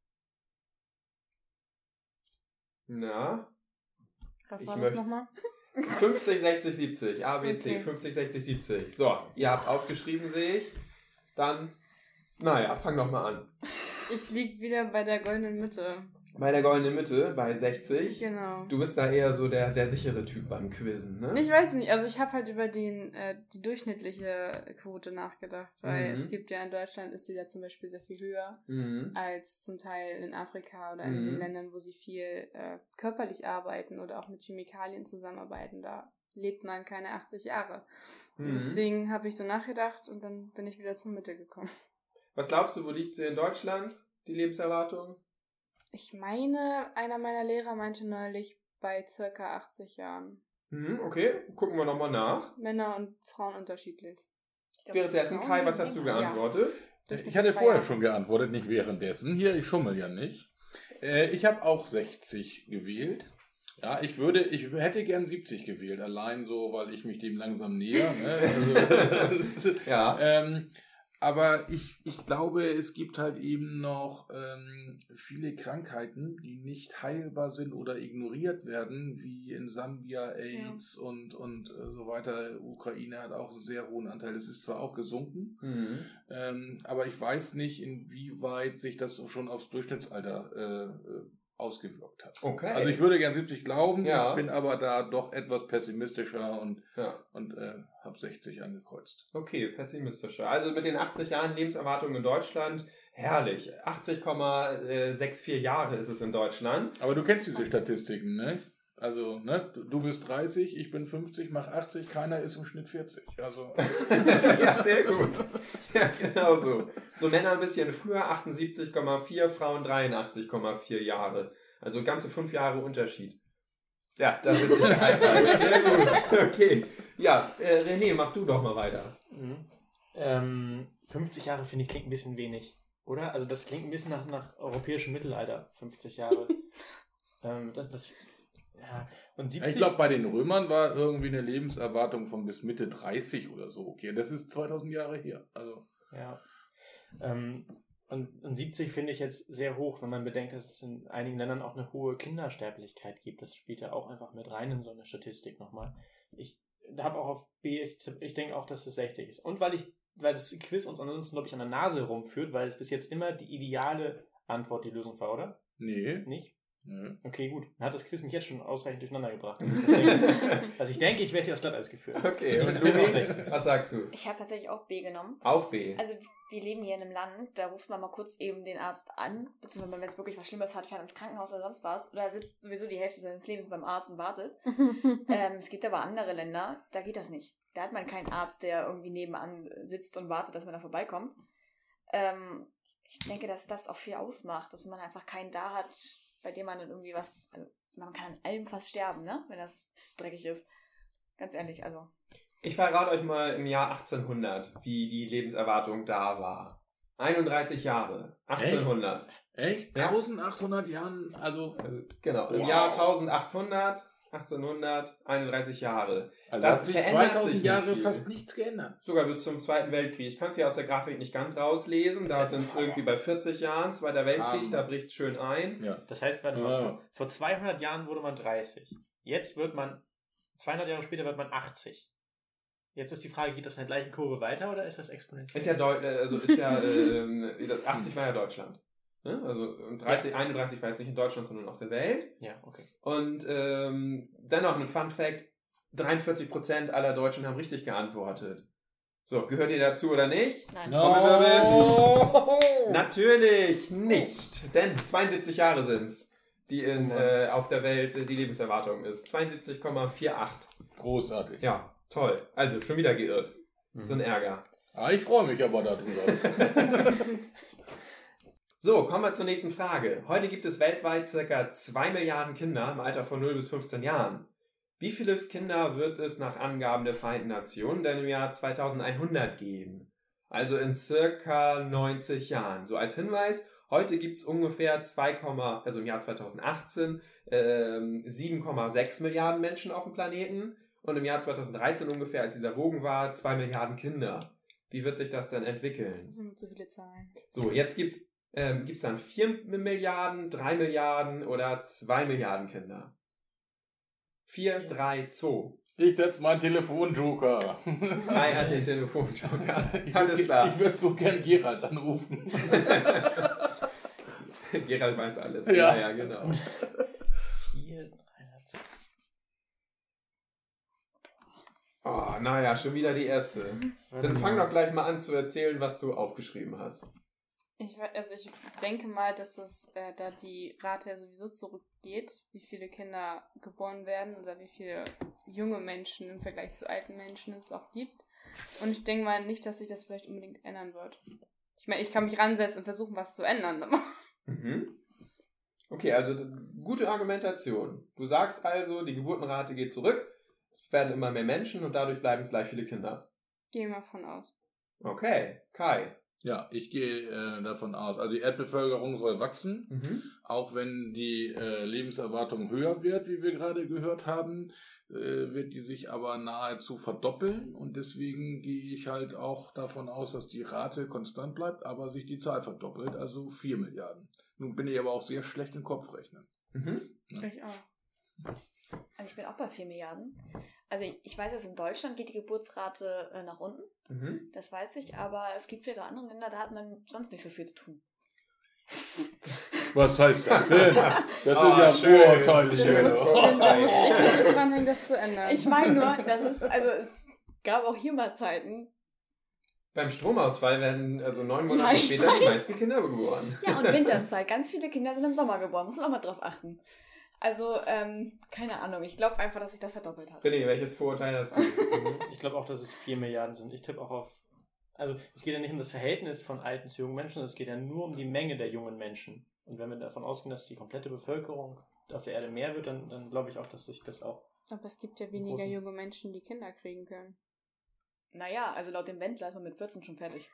Na? Was Ich war das möchte- nochmal? fünfzig, sechzig, siebzig. A, B, C. Okay. fünfzig, sechzig, siebzig. So, ihr habt aufgeschrieben, sehe ich. Dann, naja, fang doch mal an. Ich lieg wieder bei der goldenen Mitte. Bei der goldenen Mitte, bei sechzig. Genau. Du bist da eher so der, der sichere Typ beim Quizzen, ne? Ich weiß nicht, also ich habe halt über den, äh, die durchschnittliche Quote nachgedacht, weil Mhm. es gibt ja in Deutschland ist sie ja zum Beispiel sehr viel höher Mhm. als zum Teil in Afrika oder in Mhm. den Ländern, wo sie viel äh, körperlich arbeiten oder auch mit Chemikalien zusammenarbeiten. Da lebt man keine achtzig Jahre. Und Mhm. deswegen habe ich so nachgedacht und dann bin ich wieder zur Mitte gekommen. Was glaubst du, wo liegt sie in Deutschland, die Lebenserwartung? Ich meine, einer meiner Lehrer meinte neulich bei circa achtzig Jahren. Mhm, okay, gucken wir nochmal nach. Männer und Frauen unterschiedlich. Ich glaub, Währenddessen, Frauen Kai, was leben hast du länger. geantwortet? Ich hatte vorher schon geantwortet, nicht währenddessen. Hier, ich schummel ja nicht. Äh, ich habe auch sechzig gewählt. Ja, ich würde, ich hätte gern siebzig gewählt, allein so, weil ich mich dem langsam näher. Ne? Also, Ja. ähm, aber ich, ich glaube, es gibt halt eben noch ähm, viele Krankheiten, die nicht heilbar sind oder ignoriert werden, wie in Sambia AIDS und, und äh, so weiter. Ukraine hat auch einen sehr hohen Anteil. Es ist zwar auch gesunken, Mhm. ähm, aber ich weiß nicht, inwieweit sich das schon aufs Durchschnittsalter äh, ausgewirkt hat. Okay. Also ich würde gern siebzig glauben, Ja. bin aber da doch etwas pessimistischer und, Ja. und äh, habe sechzig angekreuzt. Okay, pessimistischer. Also mit den achtzig Jahren Lebenserwartung in Deutschland, herrlich. achtzig Komma vierundsechzig Jahre ist es in Deutschland. Aber du kennst diese Statistiken, ne? Also, ne, du, du bist dreißig, ich bin fünfzig, mach achtzig, keiner ist im Schnitt vierzig. Also Ja, sehr gut. Ja, genau so. So Männer ein bisschen früher, achtundsiebzig Komma vier, Frauen dreiundachtzig Komma vier Jahre. Also ganze fünf Jahre Unterschied. Ja, da wird sich gehalten. Sehr gut. Okay. Ja, äh, René, mach du doch mal weiter. Mhm. Ähm, fünfzig Jahre finde ich klingt ein bisschen wenig, oder? Also das klingt ein bisschen nach, nach europäischem Mittelalter, fünfzig Jahre. ähm, das, das, ja. Und siebzig? ich glaube, bei den Römern war irgendwie eine Lebenserwartung von bis Mitte dreißig oder so. Okay, das ist zweitausend Jahre her. Also Ja. Ähm, und, und siebzig finde ich jetzt sehr hoch, wenn man bedenkt, dass es in einigen Ländern auch eine hohe Kindersterblichkeit gibt. Das spielt ja auch einfach mit rein in so eine Statistik nochmal. Ich habe auch auf B, ich, ich denke auch, dass es sechzig ist. Und weil ich, weil das Quiz uns ansonsten, glaube ich, an der Nase rumführt, weil es bis jetzt immer die ideale Antwort die Lösung war, oder? nee. Nicht? nee. Okay, gut. Dann hat das Quiz mich jetzt schon ausreichend durcheinander gebracht. Dass ich, das denke. Also ich denke, ich werde hier aufs Glatteis geführt. Okay, und Ich du, bin auf sechzig. was sagst du? Ich habe tatsächlich auch B genommen. Auch B. Also wir leben hier in einem Land, da ruft man mal kurz eben den Arzt an, beziehungsweise wenn es wirklich was Schlimmes hat, fährt ins Krankenhaus oder sonst was, oder sitzt sowieso die Hälfte seines Lebens beim Arzt und wartet. ähm, es gibt aber andere Länder, da geht das nicht. Da hat man keinen Arzt, der irgendwie nebenan sitzt und wartet, dass man da vorbeikommt. Ähm, ich denke, dass das auch viel ausmacht, dass man einfach keinen da hat, bei dem man dann irgendwie was, also man kann an allem fast sterben, ne, wenn das dreckig ist. Ganz ehrlich, also. Ich verrate euch mal im Jahr achtzehnhundert, wie die Lebenserwartung da war. einunddreißig Jahre. achtzehnhundert. Echt? Ja. eintausendachthundert Jahren, also, Also, genau, im Wow. Jahr eintausendachthundert, achtzehnhundert, einunddreißig Jahre. also Das hat sich verändert sich zweitausend nicht Jahre viel. fast nichts geändert. Sogar bis zum Zweiten Weltkrieg. Ich kann es hier aus der Grafik nicht ganz rauslesen. Da Das heißt, sind es irgendwie bei vierzig Jahren, Zweiter Weltkrieg, Ähm. da bricht es schön ein. Ja. Das heißt, warte Ja. mal, vor, vor zweihundert Jahren wurde man dreißig. Jetzt wird man, zweihundert Jahre später wird man achtzig. Jetzt ist die Frage, geht das in der gleichen Kurve weiter oder ist das exponentiell? Ist ja, Deu äh, also ist ja ähm, achtzig war ja Deutschland. Ne? Also und dreißig, einunddreißig war jetzt nicht in Deutschland, sondern auf der Welt. Ja, okay. Und ähm, dann noch ein Fun Fact: dreiundvierzig Prozent aller Deutschen haben richtig geantwortet. So, gehört ihr dazu oder nicht? Nein. Trommelwirbel. Natürlich nicht, denn zweiundsiebzig Jahre sind es, die in, äh, auf der Welt äh, die Lebenserwartung ist. zweiundsiebzig Komma achtzig. Großartig. Ja, toll. Also, schon wieder geirrt. So ein Ärger. Ah, ich freue mich aber darüber. So, kommen wir zur nächsten Frage. Heute gibt es weltweit ca. zwei Milliarden Kinder im Alter von null bis fünfzehn Jahren. Wie viele Kinder wird es nach Angaben der Vereinten Nationen denn im Jahr zweitausendeinhundert geben? Also in circa neunzig Jahren. So als Hinweis, heute gibt es ungefähr zwei, also im Jahr zweitausendachtzehn ähm, sieben Komma sechs Milliarden Menschen auf dem Planeten und im Jahr zweitausenddreizehn ungefähr, als dieser Bogen war, zwei Milliarden Kinder. Wie wird sich das dann entwickeln? Das sind zu viele Zahlen. So, jetzt gibt's ähm, gibt's dann vier Milliarden, drei Milliarden oder zwei Milliarden Kinder? vier, drei, zwei. Ich setze meinen Telefonjoker. drei hat den Telefonjoker. Ich Alles würd- klar. Ich würde so gern Gerald anrufen. Gerald weiß alles. Ja. ja, ja genau. vier, dreihundert. Oh, naja, schon wieder die erste. Dann fang doch gleich mal an zu erzählen, was du aufgeschrieben hast. Ich, we- also ich denke mal, dass das, äh, da die Rate ja sowieso zurückgeht, wie viele Kinder geboren werden oder wie viele junge Menschen im Vergleich zu alten Menschen es auch gibt. Und ich denke mal nicht, dass sich das vielleicht unbedingt ändern wird. Ich meine, ich kann mich ransetzen und versuchen, was zu ändern. Aber Mhm. Okay, also d- gute Argumentation. Du sagst also, die Geburtenrate geht zurück, es werden immer mehr Menschen und dadurch bleiben es gleich viele Kinder. gehen wir von aus. Okay, Kai. Ja, ich gehe äh, davon aus. Also die Erdbevölkerung soll wachsen, Mhm. auch wenn die äh, Lebenserwartung höher wird, wie wir gerade gehört haben, äh, wird die sich aber nahezu verdoppeln und deswegen gehe ich halt auch davon aus, dass die Rate konstant bleibt, aber sich die Zahl verdoppelt, also vier Milliarden. Nun bin ich aber auch sehr schlecht im Kopfrechnen. Mhm. Ich auch. Also ich bin auch bei vier Milliarden. Also ich, ich weiß, dass in Deutschland geht die Geburtsrate äh, nach unten. Mhm. Das weiß ich, aber es gibt viele andere Länder, da hat man sonst nicht so viel zu tun. Was heißt das denn? Das sind Oh, ja schön. Vorurteile. Schön. hier. Das Da Vorurteil. muss ich mich nicht dranhängen, das zu ändern. Ich meine nur, das ist, also es gab auch hier mal Zeiten. Beim Stromausfall werden also neun Monate Ja, ich später die weiß. meisten Kinder geboren. Ja, und Winterzeit. Ganz viele Kinder sind im Sommer geboren. Muss man auch mal drauf achten. Also, ähm, keine Ahnung. Ich glaube einfach, dass sich das verdoppelt hat. René, welches Vorurteil hast du? Ich glaube auch, dass es vier Milliarden sind. Ich tippe auch auf. Also, es geht ja nicht um das Verhältnis von alten zu jungen Menschen, sondern es geht ja nur um die Menge der jungen Menschen. Und wenn wir davon ausgehen, dass die komplette Bevölkerung auf der Erde mehr wird, dann, dann glaube ich auch, dass sich das auch. Aber es gibt ja weniger Großen. junge Menschen, die Kinder kriegen können. Naja, also laut dem Wendler ist man mit vierzehn schon fertig.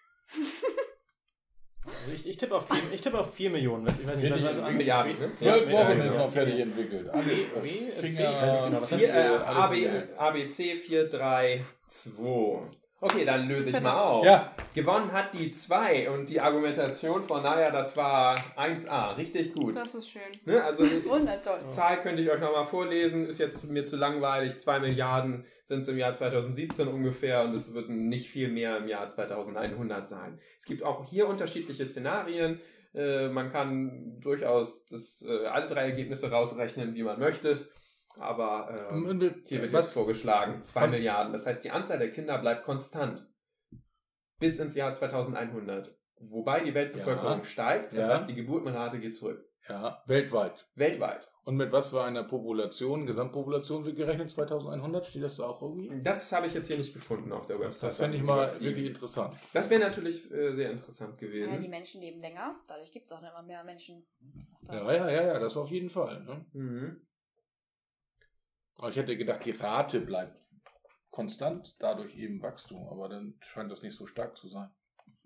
Also ich, ich tippe auf vier, ich tippe auf vier Millionen. Ich weiß nicht, Vier was also Milliarden, ne? Zwölf Ja, Wochen ja, ist ja. noch fertig entwickelt. Alles. W, W, äh, C, ich weiß nicht genau, was Finger, Vier, äh, alles A, B, in A, B, C vier, drei, zwei. Okay, dann löse ich mal auf. Ja. Gewonnen hat die zwei und die Argumentation von Naya, das war eins a. Richtig gut. Das ist schön. Ne? Also die Wundertoll. Zahl könnte ich euch nochmal vorlesen, ist jetzt mir zu langweilig. zwei Milliarden sind es im Jahr zweitausendsiebzehn ungefähr und es wird nicht viel mehr im Jahr zweitausendeinhundert sein. Es gibt auch hier unterschiedliche Szenarien. Äh, man kann durchaus das, äh, alle drei Ergebnisse rausrechnen, wie man möchte. Aber äh, Und wir- hier wird was- jetzt vorgeschlagen, zwei Von- Milliarden. Das heißt, die Anzahl der Kinder bleibt konstant bis ins Jahr zweitausendeinhundert. Wobei die Weltbevölkerung Ja. steigt, das Ja. heißt, die Geburtenrate geht zurück. Ja, weltweit. Weltweit. Und mit was für einer Population, Gesamtpopulation wird gerechnet zweitausendeinhundert? Steht das da auch irgendwie? Das habe ich jetzt hier nicht gefunden auf der Website. Das fände ich mal wirklich interessant. Das wäre natürlich äh, sehr interessant Ja, die gewesen. Menschen leben länger. Dadurch gibt es auch immer mehr Menschen. Ja, ja, ja, ja, das auf jeden Fall. Ne? Mhm. Aber ich hätte gedacht, die Rate bleibt konstant, dadurch eben Wachstum, aber dann scheint das nicht so stark zu sein.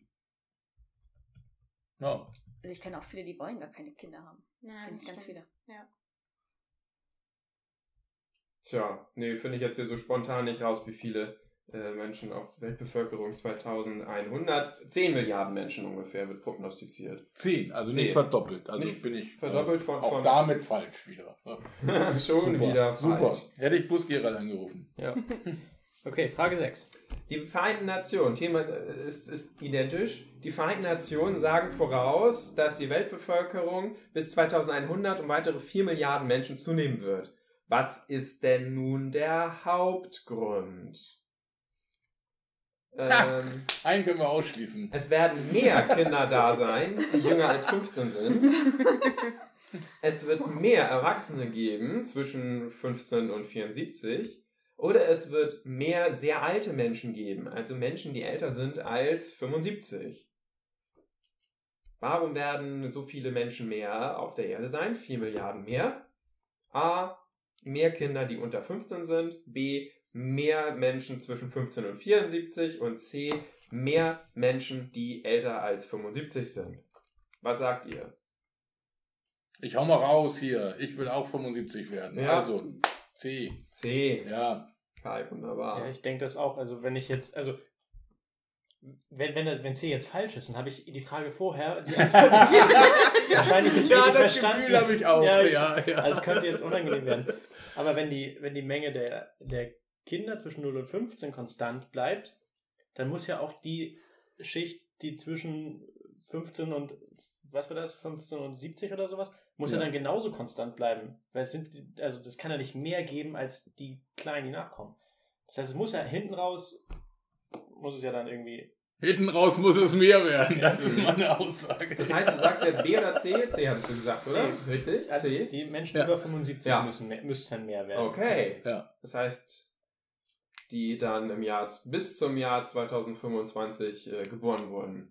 Ja. Also ich kenne auch viele, die wollen gar keine Kinder haben. Ja, Kenne das ich ganz stimmt. viele. Ja. Tja, nee, finde ich jetzt hier so spontan nicht raus, wie viele äh, Menschen auf Weltbevölkerung zweitausendeinhundert. zehn Milliarden Menschen ungefähr wird prognostiziert. Zehn, also Zehn. nicht verdoppelt. Also Nicht bin ich verdoppelt von- auch von- damit falsch wieder. Ja. Schon Super, wieder super. falsch. Hätte ich bloß Gerald angerufen. Ja. Okay, Frage sechs. Die Vereinten Nationen, Thema äh, ist, ist identisch. Die Vereinten Nationen sagen voraus, dass die Weltbevölkerung bis zweitausendeinhundert um weitere vier Milliarden Menschen zunehmen wird. Was ist denn nun der Hauptgrund? Ähm, Einen können wir ausschließen. es werden mehr Kinder da sein, die jünger als fünfzehn sind. Es wird mehr Erwachsene geben, zwischen fünfzehn und vierundsiebzig. Oder es wird mehr sehr alte Menschen geben, also Menschen, die älter sind als fünfundsiebzig. Warum werden so viele Menschen mehr auf der Erde sein? vier Milliarden mehr. A. Mehr Kinder, die unter fünfzehn sind. B. Mehr Menschen zwischen fünfzehn und vierundsiebzig. Und C. Mehr Menschen, die älter als fünfundsiebzig sind. Was sagt ihr? Ich hau mal raus hier. Ich will auch fünfundsiebzig werden. Ja. Also C. C. Ja. Kai, wunderbar. Ja, ich denke das auch. Also wenn ich jetzt, also wenn, wenn, das, wenn C jetzt falsch ist, dann habe ich die Frage vorher, die Antwort wahrscheinlich nicht Ja, richtig das verstanden. Gefühl habe ich auch. Ja, Ja, ja. Also es könnte jetzt unangenehm werden. Aber wenn die, wenn die Menge der, der Kinder zwischen null und fünfzehn konstant bleibt, dann muss ja auch die Schicht, die zwischen fünfzehn und, was war das, fünfzehn und siebzig oder sowas, muss ja, Ja. dann genauso konstant bleiben. Weil es sind, also das kann ja nicht mehr geben als die Kleinen, die nachkommen. Das heißt, es muss ja hinten raus, muss es ja dann irgendwie. Hinten raus muss es mehr werden. Das ist meine Aussage. Das heißt, du sagst jetzt B oder C? C hattest du gesagt, oder? C. Richtig? Also C? die Menschen Ja. über fünfundsiebzig Ja. müssen, mehr, müssten mehr werden. Okay. Ja. Das heißt, die dann im Jahr bis zum Jahr zweitausendfünfundzwanzig äh, geboren wurden.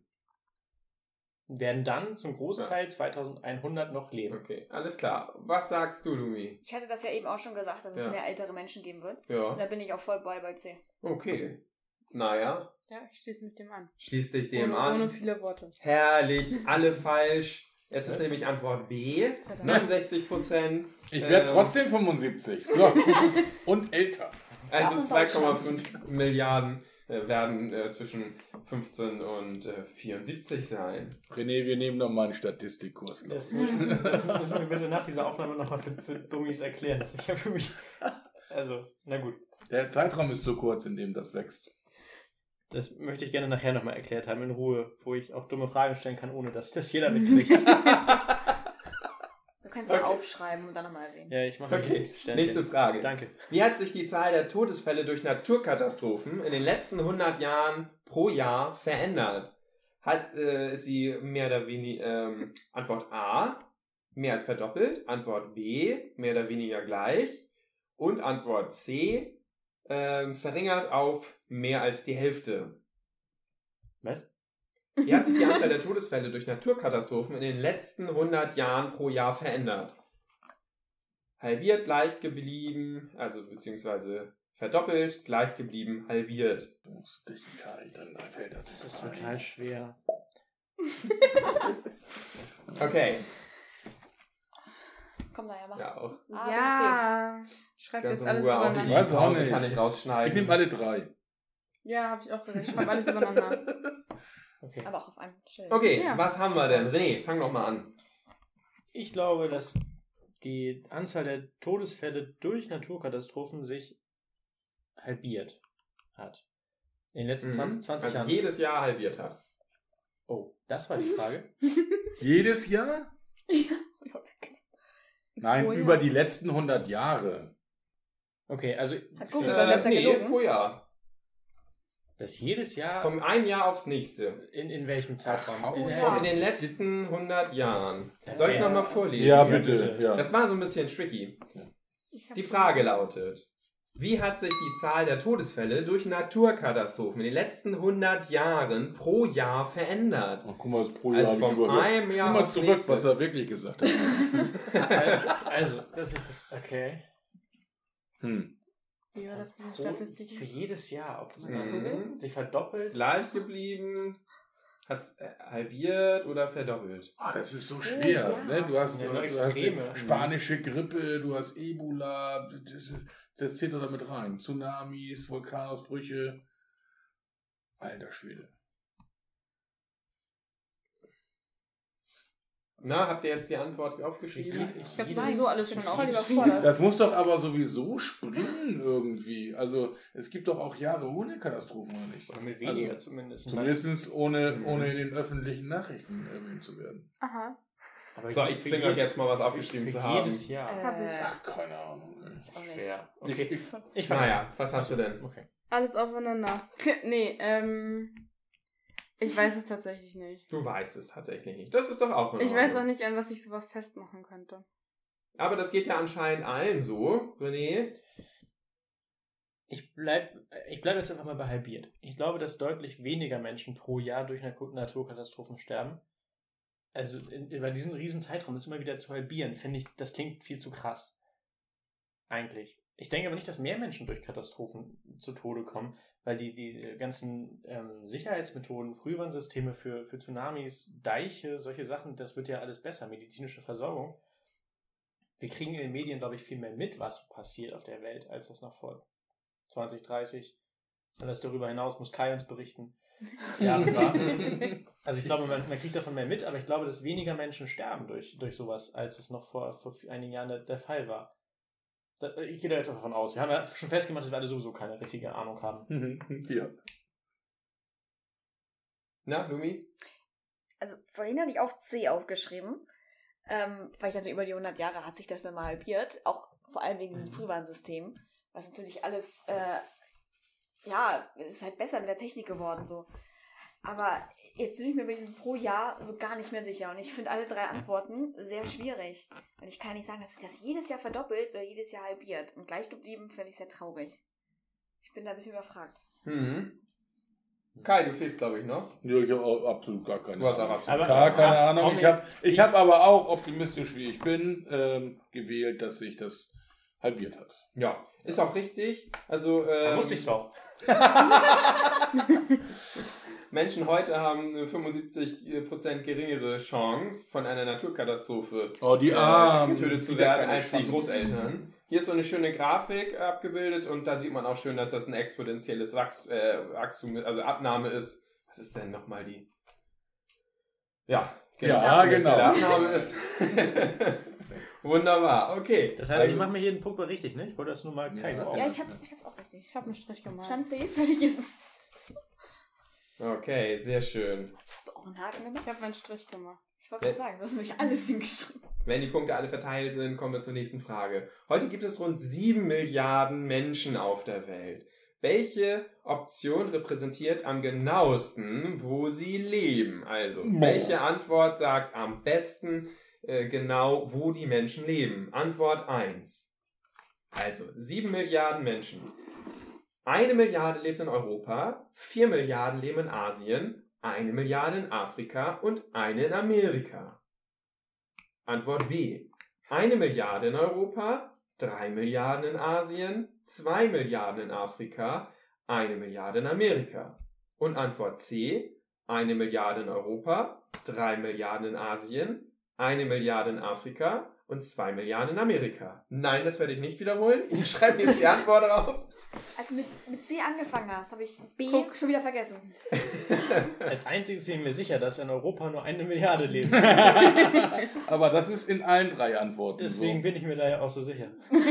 Werden dann zum Großteil zweitausendeinhundert noch leben. Okay, alles klar. Was sagst du, Lumi? Ich hatte das ja eben auch schon gesagt, dass es Ja. mehr ältere Menschen geben wird. Und Ja. da bin ich auch voll bei bei C. Okay. Naja, Ja, ich schließe mit dem an. schließ dich dem Ohne, an. ohne viele Worte. Herrlich, alle falsch. Es ist Was? nämlich Antwort B. Verdammt. neunundsechzig Prozent. Ich werde Ähm, trotzdem fünfundsiebzig. So. Und älter. Also Auch in zwei Komma fünf Milliarden äh, werden äh, zwischen fünfzehn und äh, vierundsiebzig sein. René, wir nehmen noch mal einen Statistikkurs. Das müssen, das müssen wir bitte nach dieser Aufnahme nochmal für, für Dummies erklären. Das ist ja für mich. Also, na gut. Der Zeitraum ist so kurz, in dem das wächst. Das möchte ich gerne nachher nochmal erklärt haben, in Ruhe, wo ich auch dumme Fragen stellen kann, ohne dass das jeder mitkriegt. kannst du Okay. aufschreiben und dann nochmal erwähnen. Ja, ich mache Okay, nächste Frage. Danke. Wie hat sich die Zahl der Todesfälle durch Naturkatastrophen in den letzten hundert Jahren pro Jahr verändert? Hat äh, ist sie mehr oder weniger ähm, Antwort A, mehr als verdoppelt, Antwort B, mehr oder weniger gleich und Antwort C, ähm, verringert auf mehr als die Hälfte. Was? Wie hat sich die Anzahl der Todesfälle durch Naturkatastrophen in den letzten hundert Jahren pro Jahr verändert? Halbiert, gleich geblieben, also beziehungsweise verdoppelt, gleich geblieben, halbiert. Dichtigkeit, dann fällt das Das ist total schwer. Okay, Komm, naja, mach. ja auch. A, Ja, schreib Ganz jetzt in alles Ruhe, auch die übereinander. Weiß auch Pause nicht. kann ich rausschneiden. Ich nehme alle drei. Ja, habe ich auch gesagt. Ich schreibe alles übereinander. Okay. Aber auch auf einem Schild. Okay, Ja. was haben wir denn? René, fang doch mal an. Ich glaube, dass die Anzahl der Todesfälle durch Naturkatastrophen sich halbiert hat. In den letzten zwanzig, zwanzig also Jahren. jedes Jahr halbiert hat. Oh, das war die Frage. Jedes Jahr? Nein, Pro Jahr. über die letzten hundert Jahre. Okay, also Hat Google Äh, Übersetzer nee, gelogen? pro Jahr. das jedes Jahr Vom einen Jahr aufs nächste. in, in welchem Zeitraum? Ach, in, ja. In den letzten hundert Jahren. Soll ich es Ja. nochmal vorlesen? Ja, Ja, bitte. bitte. Ja. Das war so ein bisschen tricky. Ich hab Die Frage lautet: Wie hat sich die Zahl der Todesfälle durch Naturkatastrophen in den letzten hundert Jahren pro Jahr verändert? Ach, guck mal, das pro Also Jahr vom über. einem Jahr Guck mal aufs zurück, nächste. was er wirklich gesagt hat. Also, das ist das. Okay. Hm. Wie war das mit den Pro, Statistiken? für jedes Jahr, ob das Mhm. dann sich verdoppelt. Gleich geblieben, hat es halbiert oder verdoppelt? Ah, das ist so Oh, schwer. ja. Ne? Du hast, Ja, du nur hast Extreme. die spanische Grippe, du hast Ebola, das, ist, das zählt doch damit rein. Tsunamis, Vulkanausbrüche. Alter Schwede. Na, habt ihr jetzt die Antwort aufgeschrieben? Ich habe Jedes- sowieso alles schon bin voll aufgeschrieben. überfordert. Das muss doch aber sowieso springen irgendwie. Also es gibt doch auch Jahre ohne Katastrophen, oder nicht? Oder mit weniger Also, zumindest. Zumindest ohne, Mhm. ohne in den öffentlichen Nachrichten erwähnt zu werden. Aha. Aber So, je- ich für zwinge euch jedes- jetzt mal was für- aufgeschrieben für zu haben. jedes Jahr. Hab ich. Äh, Ach, keine Ahnung. ey. auch nicht. Schwer. Ich, Okay. ich, Ich fange Naja, was hast du denn? Okay. Alles aufeinander. Nee, ähm. Ich weiß es tatsächlich nicht. Du weißt es tatsächlich nicht. Das ist doch auch in Ich weiß auch Ordnung. nicht, an was ich sowas festmachen könnte. Aber das geht ja anscheinend allen so, René. Ich bleib, ich bleib jetzt einfach mal bei halbiert. Ich glaube, dass deutlich weniger Menschen pro Jahr durch Nat- Naturkatastrophen sterben. Also in, in, bei diesem riesen Zeitraum das immer wieder zu halbieren, finde ich, das klingt viel zu krass. Eigentlich. Ich denke aber nicht, dass mehr Menschen durch Katastrophen zu Tode kommen, weil die, die ganzen ähm, Sicherheitsmethoden, Frühwarnsysteme für, für Tsunamis, Deiche, solche Sachen, das wird ja alles besser, medizinische Versorgung. Wir kriegen in den Medien, glaube ich, viel mehr mit, was passiert auf der Welt, als das noch vor zwanzig, dreißig, alles darüber hinaus muss Kai uns berichten. Ja, war. Also ich glaube, man, man kriegt davon mehr mit, aber ich glaube, dass weniger Menschen sterben durch, durch sowas, als es noch vor, vor einigen Jahren der, der Fall war. Da, ich gehe da jetzt davon aus. Wir haben ja schon festgemacht, dass wir alle sowieso keine richtige Ahnung haben. ja. Na, Lumi? Also vorhin hatte ich auch C aufgeschrieben, ähm, weil ich dachte, über die hundert Jahre hat sich das dann mal halbiert, auch vor allem wegen diesem Mhm. Frühwarnsystem, was natürlich alles, äh, ja, es ist halt besser mit der Technik geworden so. Aber jetzt bin ich mir bei diesem pro Jahr so gar nicht mehr sicher und ich finde alle drei Antworten sehr schwierig. Und ich kann nicht sagen, dass sich das jedes Jahr verdoppelt oder jedes Jahr halbiert. Und gleich geblieben finde ich sehr traurig. Ich bin da ein bisschen überfragt. Mhm. Kai, du fehlst, glaube ich, noch. Ja, ich habe auch absolut gar keine Du hast auch Ahnung. absolut Aber- Gar keine Ah, Ahnung. komm, Ich habe ich hab aber auch optimistisch, wie ich bin, ähm, gewählt, dass sich das halbiert hat. Ja, ist auch richtig. Also, Da ähm, wusste ich doch. Menschen heute haben eine fünfundsiebzig Prozent geringere Chance, von einer Naturkatastrophe Oh, die äh, Armen. getötet zu Wieder werden, keine als die Chance. Großeltern. Hier ist so eine schöne Grafik abgebildet und da sieht man auch schön, dass das ein exponentielles Wachs äh, Wachstum, also Abnahme ist. Was ist denn nochmal die? Ja, Ja, exponentielle genau. Abnahme ist. Wunderbar, okay. Das heißt, ich Also- mache mir jeden Punkt mal richtig, ne? Ich wollte das nur mal Kai Ja. auch. Ja, ich habe ich hab's auch richtig. Ich habe einen Strich gemacht. Stand C, fertig ist es. Okay, sehr schön. Hast du auch einen Haken gemacht? Ich habe einen Strich gemacht. Ich wollte gerade sagen, du hast nämlich alles hingeschrieben. Wenn die Punkte alle verteilt sind, kommen wir zur nächsten Frage. Heute gibt es rund sieben Milliarden Menschen auf der Welt. Welche Option repräsentiert am genauesten, wo sie leben? Also, welche Antwort sagt am besten äh, genau, wo die Menschen leben? Antwort eins. Also, sieben Milliarden Menschen. Eine Milliarde lebt in Europa, vier Milliarden leben in Asien, eine Milliarde in Afrika und eine in Amerika. Antwort B. Eine Milliarde in Europa, drei Milliarden in Asien, zwei Milliarden in Afrika, eine Milliarde in Amerika. Und Antwort C. Eine Milliarde in Europa, drei Milliarden in Asien, eine Milliarde in Afrika und zwei Milliarden in Amerika. Nein, das werde ich nicht wiederholen. Ich schreibe jetzt die Antwort drauf. Als du mit, mit C angefangen hast, habe ich B Guck. schon wieder vergessen. Als einziges bin ich mir sicher, dass in Europa nur eine Milliarde lebt. Aber das ist in allen drei Antworten Deswegen so. bin ich mir da ja auch so sicher.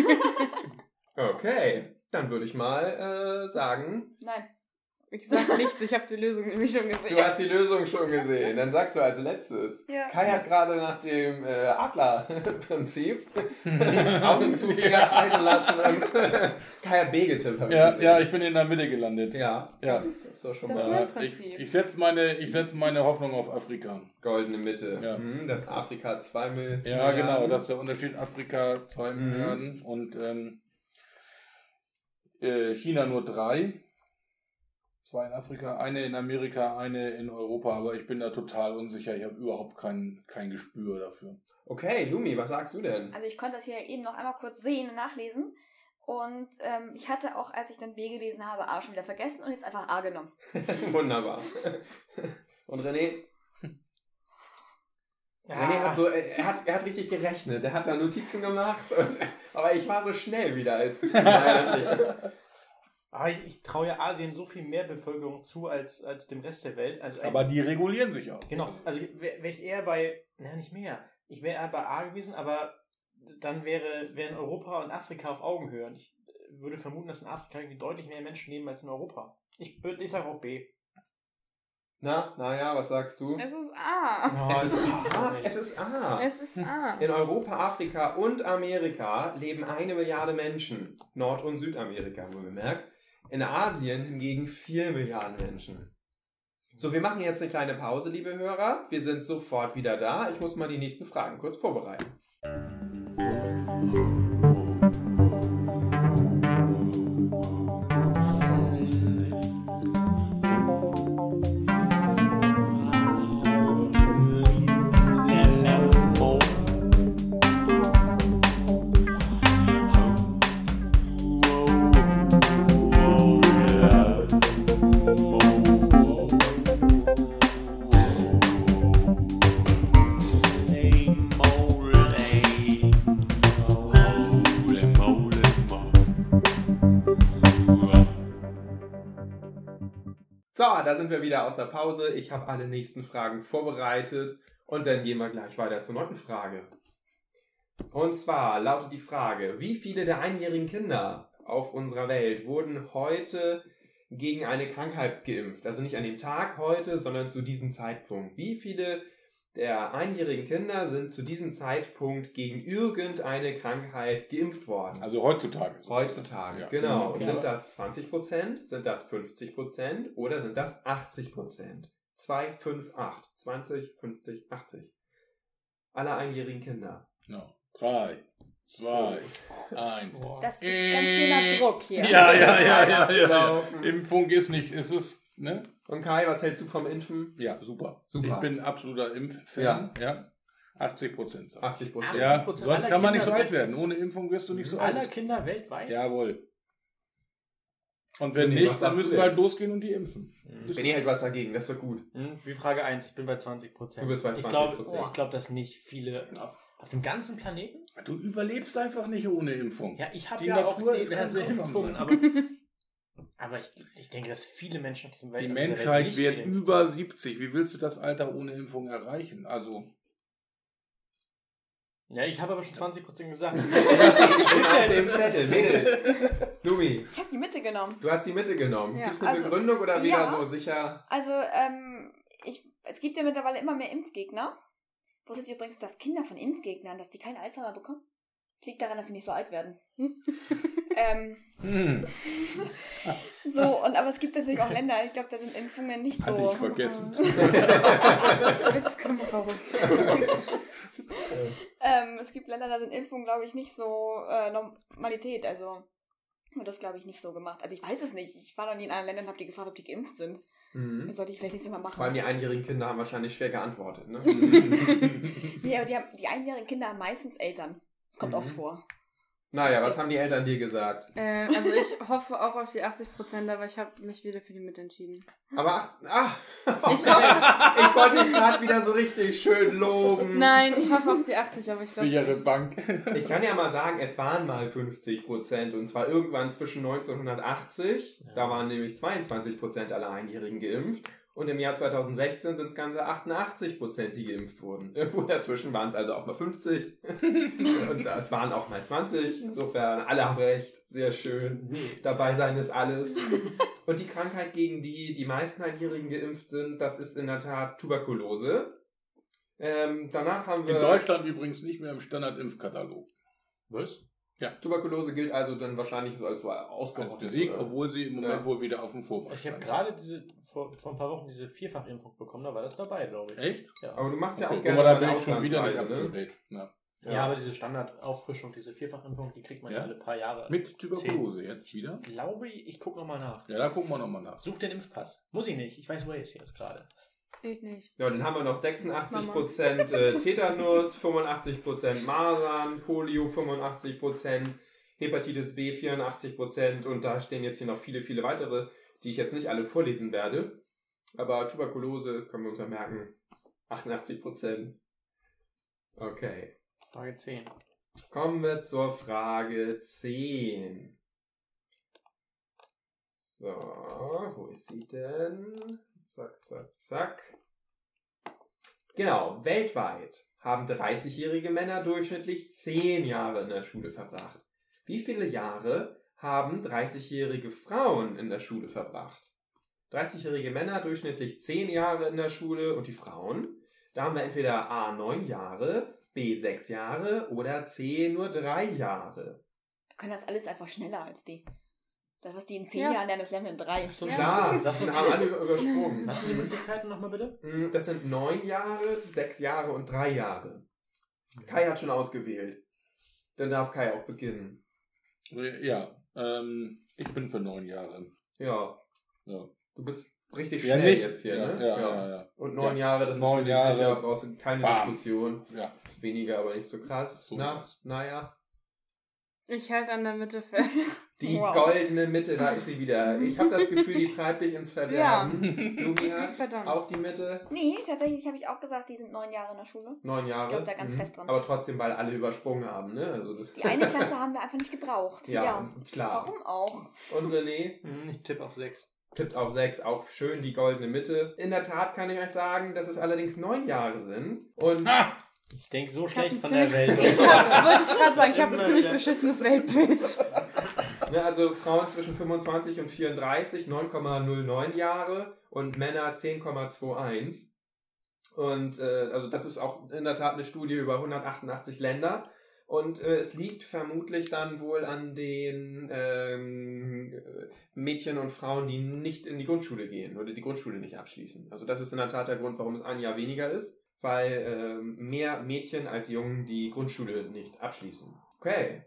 Okay, dann würde ich mal äh, sagen, Nein. Ich sag nichts, ich habe die Lösung nämlich schon gesehen. du hast die Lösung schon gesehen. Dann sagst du als letztes. Ja. Kai hat gerade nach dem äh, Adler-Prinzip Augen zu, Finger kreisen lassen und Kai hat B getippt. hab ich Ja, gesehen. ja, ich bin in der Mitte gelandet. Ja, Ja. das ist doch schon Das mal war- Ich, Prinzip. ich setze meine, ich setz meine Hoffnung auf Afrika. goldene Mitte. Ja. Mhm, das Afrika zwei Milliarden. Ja, genau, das ist der Unterschied. Afrika zwei Mhm. Milliarden und ähm, äh, China nur drei. Zwei in Afrika, eine in Amerika, eine in Europa, aber ich bin da total unsicher. Ich habe überhaupt kein, kein Gespür dafür. Okay, Lumi, was sagst du denn? Also ich konnte das hier eben noch einmal kurz sehen und nachlesen. Und ähm, ich hatte auch, als ich dann B gelesen habe, A schon wieder vergessen und jetzt einfach A genommen. Wunderbar. Und René? Ja. René hat so, er hat, er hat richtig gerechnet. Er hat da Notizen gemacht. Und, aber ich war so schnell wieder als du. Aber ich, ich traue Asien so viel mehr Bevölkerung zu als, als dem Rest der Welt. Also Aber die regulieren sich auch. Genau, also wäre wär ich eher bei, na nicht mehr, ich wäre eher bei A gewesen, aber dann wäre, wären Europa und Afrika auf Augenhöhe. Und ich würde vermuten, dass in Afrika irgendwie deutlich mehr Menschen leben als in Europa. Ich, würd- ich sage auch B. Na, naja, was sagst du? Es ist A. Es ist A. sorry. Es ist A. Es ist A. In Europa, Afrika und Amerika leben eine Milliarde Menschen. Nord- und Südamerika, wohlgemerkt. In Asien hingegen vier Milliarden Menschen. So, wir machen jetzt eine kleine Pause, liebe Hörer. Wir sind sofort wieder da. Ich muss mal die nächsten Fragen kurz vorbereiten. So, da sind wir wieder aus der Pause. Ich habe alle nächsten Fragen vorbereitet und dann gehen wir gleich weiter zur neunten Frage. Und zwar lautet die Frage, wie viele der einjährigen Kinder auf unserer Welt wurden heute gegen eine Krankheit geimpft? Also nicht an dem Tag heute, sondern zu diesem Zeitpunkt. Wie viele der einjährigen Kinder sind zu diesem Zeitpunkt gegen irgendeine Krankheit geimpft worden? Also heutzutage. Heutzutage, Ja. genau. Okay. Und sind das zwanzig Prozent, sind das fünfzig Prozent oder sind das achtzig Prozent? zwei, fünf, acht. zwanzig, fünfzig, achtzig. Alle einjährigen Kinder. No. Drei, zwei, eins. Boah. Das ist ganz schöner Druck hier. Ja, ja, ja, ja, ja, ja. Laufen. Impfung ist nicht, es ist, ne? Und Kai, was hältst du vom Impfen? Ja, super. Super. Ich bin absoluter Impffan. Ja. achtzig Prozent. achtzig Prozent. Ja, 80% sonst aller kann man nicht so Kinder- alt werden. Ohne Impfung wirst du nicht so Aller alt. Kinder weltweit? Jawohl. Und wenn Nee, nicht, was dann sagst müssen du wir denn? halt losgehen und die impfen. Mhm. René hält was dagegen, das ist doch gut. Hm, Wie Frage eins, ich bin bei zwanzig Prozent. Du bist bei Ich zwanzig glaube, Prozent. ich glaub, dass nicht viele auf, auf dem ganzen Planeten. Du überlebst einfach nicht ohne Impfung. Ja, ich habe Die ja auch Natur ist diverse ganz grausam Impfungen, sein. aber, aber ich, ich denke, dass viele Menschen auf diesem Welt Die auf dieser Welt Menschheit nicht wird geimpft über sind. siebzig. Wie willst du das Alter ohne Impfung erreichen? Also, Ja, ich habe aber schon zwanzig Prozent gesagt. Das steht schon auf dem Zettel, Mädels. Lumi, Ich habe die Mitte genommen. du hast die Mitte genommen. Ja, Gibt es eine also, Begründung oder wieder ja. so sicher? Also, ähm, ich, es gibt ja mittlerweile immer mehr Impfgegner. Wusstet ihr übrigens, dass Kinder von Impfgegnern, dass die keinen Alzheimer bekommen? Das liegt daran, dass sie nicht so alt werden. ähm, Hm. so, und aber es gibt natürlich auch Länder, ich glaube, da sind Impfungen nicht Hatte so. ich vergessen. Jetzt kommen wir raus. ähm, es gibt Länder, da sind Impfungen, glaube ich, nicht so äh, Normalität. Also wird das, glaube ich, nicht so gemacht. Also ich weiß es nicht. Ich war noch nie in anderen Ländern und habe die gefragt, ob die geimpft sind. Mhm. Das sollte ich vielleicht nicht so mal machen. Vor allem die einjährigen Kinder haben wahrscheinlich schwer geantwortet, ne? Nee, aber die, haben, die einjährigen Kinder haben meistens Eltern. Das kommt Mhm. oft vor. Naja, was haben die Eltern dir gesagt? Äh, also ich hoffe auch auf die achtzig Prozent, aber ich habe mich wieder für die Mitte entschieden. Aber ach, ach Ich ich wollte dich gerade wieder so richtig schön loben. Nein, ich hoffe auf die achtzig, aber ich glaube Sichere nicht. Bank. Ich kann ja mal sagen, es waren mal fünfzig Prozent und zwar irgendwann zwischen neunzehnhundertachtzig, Ja. da waren nämlich zweiundzwanzig Prozent aller Einjährigen geimpft und im Jahr zweitausendsechzehn sind es ganze achtundachtzig Prozent, die geimpft wurden. Irgendwo dazwischen waren es also auch mal fünfzig und es waren auch mal zwanzig, insofern alle haben recht, sehr schön. Dabei sein ist alles. Und die Krankheit, gegen die die meisten Einjährigen geimpft sind, das ist in der Tat Tuberkulose. Ähm, danach haben wir... In Deutschland übrigens nicht mehr im Standardimpfkatalog. Was? Tuberkulose gilt also dann wahrscheinlich so als so Als ausgerottet. besiegt, oder? obwohl sie im Moment Ja. wohl wieder auf dem Vormarsch Ich habe sind. gerade diese vor, vor ein paar Wochen diese Vierfachimpfung bekommen, da war das dabei, glaube ich. Echt? Ja. Aber du machst ja Okay, auch guck gerne mal, da mal bin eine ich schon wieder nicht Auslandsreise, up to ne? date. Ja. Ja, aber diese Standardauffrischung, diese Vierfachimpfung, die kriegt man ja Ja? alle paar Jahre. Mit Tuberkulose jetzt wieder? Ich glaube, ich gucke nochmal nach. Ja, da gucken wir nochmal nach. Such den Impfpass. Muss ich nicht. Ich weiß, wo er ist jetzt gerade. Ich nicht. Ja, dann haben wir noch sechsundachtzig Prozent äh, Tetanus, fünfundachtzig Prozent Masern, Polio fünfundachtzig Prozent, Hepatitis B vierundachtzig Prozent und da stehen jetzt hier noch viele, viele weitere, die ich jetzt nicht alle vorlesen werde. Aber Tuberkulose können wir uns ja merken, achtundachtzig Prozent. Okay. Frage zehn. Kommen wir zur Frage zehn. So, wo ist sie denn? Zack, zack, zack. Genau, weltweit haben dreißigjährige Männer durchschnittlich zehn Jahre in der Schule verbracht. Wie viele Jahre haben dreißigjährige Frauen in der Schule verbracht? dreißigjährige Männer durchschnittlich zehn Jahre in der Schule und die Frauen? Da haben wir entweder A neun Jahre, B sechs Jahre oder C nur drei Jahre. Wir können das alles einfach schneller als die. Das, was die in zehn Ja. Jahren lernen, das lernen wir in drei. Ach so, Ja. Klar, Sag das uns- haben alle übersprungen. Was sind die Möglichkeiten nochmal bitte? Mm, Das sind neun Jahre, sechs Jahre und drei Jahre. Kai hat schon ausgewählt. Dann darf Kai auch beginnen. Ja, ähm, ich bin für neun Jahre. Ja. Ja. Du bist richtig Ja, schnell nicht? jetzt hier, Ja, ne? ja, ja, ja. Und neun Ja. Jahre, das Neun ist für dich Jahre. sicher, brauchst du keine Bam. Diskussion. Ja. Ist weniger, aber nicht so krass. So Na, ist es. naja. Ich halte an der Mitte fest. Die Wow. goldene Mitte, da ist sie wieder. Ich habe das Gefühl, die treibt dich ins Verderben. Lumia, Verdammt. auch die Mitte. Nee, tatsächlich habe ich auch gesagt, die sind neun Jahre in der Schule. Neun Jahre. Ich glaub da ganz Mhm. fest dran. Aber trotzdem, weil alle übersprungen haben, ne? Also das Die eine Klasse haben wir einfach nicht gebraucht. ja, Ja. klar. Warum auch? Und René Hm, Ich tippe auf sechs. tippt auf sechs, auch schön die goldene Mitte. In der Tat kann ich euch sagen, dass es allerdings neun Jahre sind. Und Ha! Ich denke so Ich hab schlecht ein von der ziemlich- Welt. Ich hab, wollte ich gerade sagen, ich habe ein Immer ziemlich wieder. beschissenes Weltbild. ne, also Frauen zwischen fünfundzwanzig und vierunddreißig, neun Komma null neun Jahre und Männer zehn Komma einundzwanzig. Und äh, also das ist auch in der Tat eine Studie über hundertachtundachtzig Länder. Und äh, es liegt vermutlich dann wohl an den ähm, äh, Mädchen und Frauen, die nicht in die Grundschule gehen oder die Grundschule nicht abschließen. Also das ist in der Tat der Grund, warum es ein Jahr weniger ist, weil ähm, mehr Mädchen als Jungen die Grundschule nicht abschließen. Okay.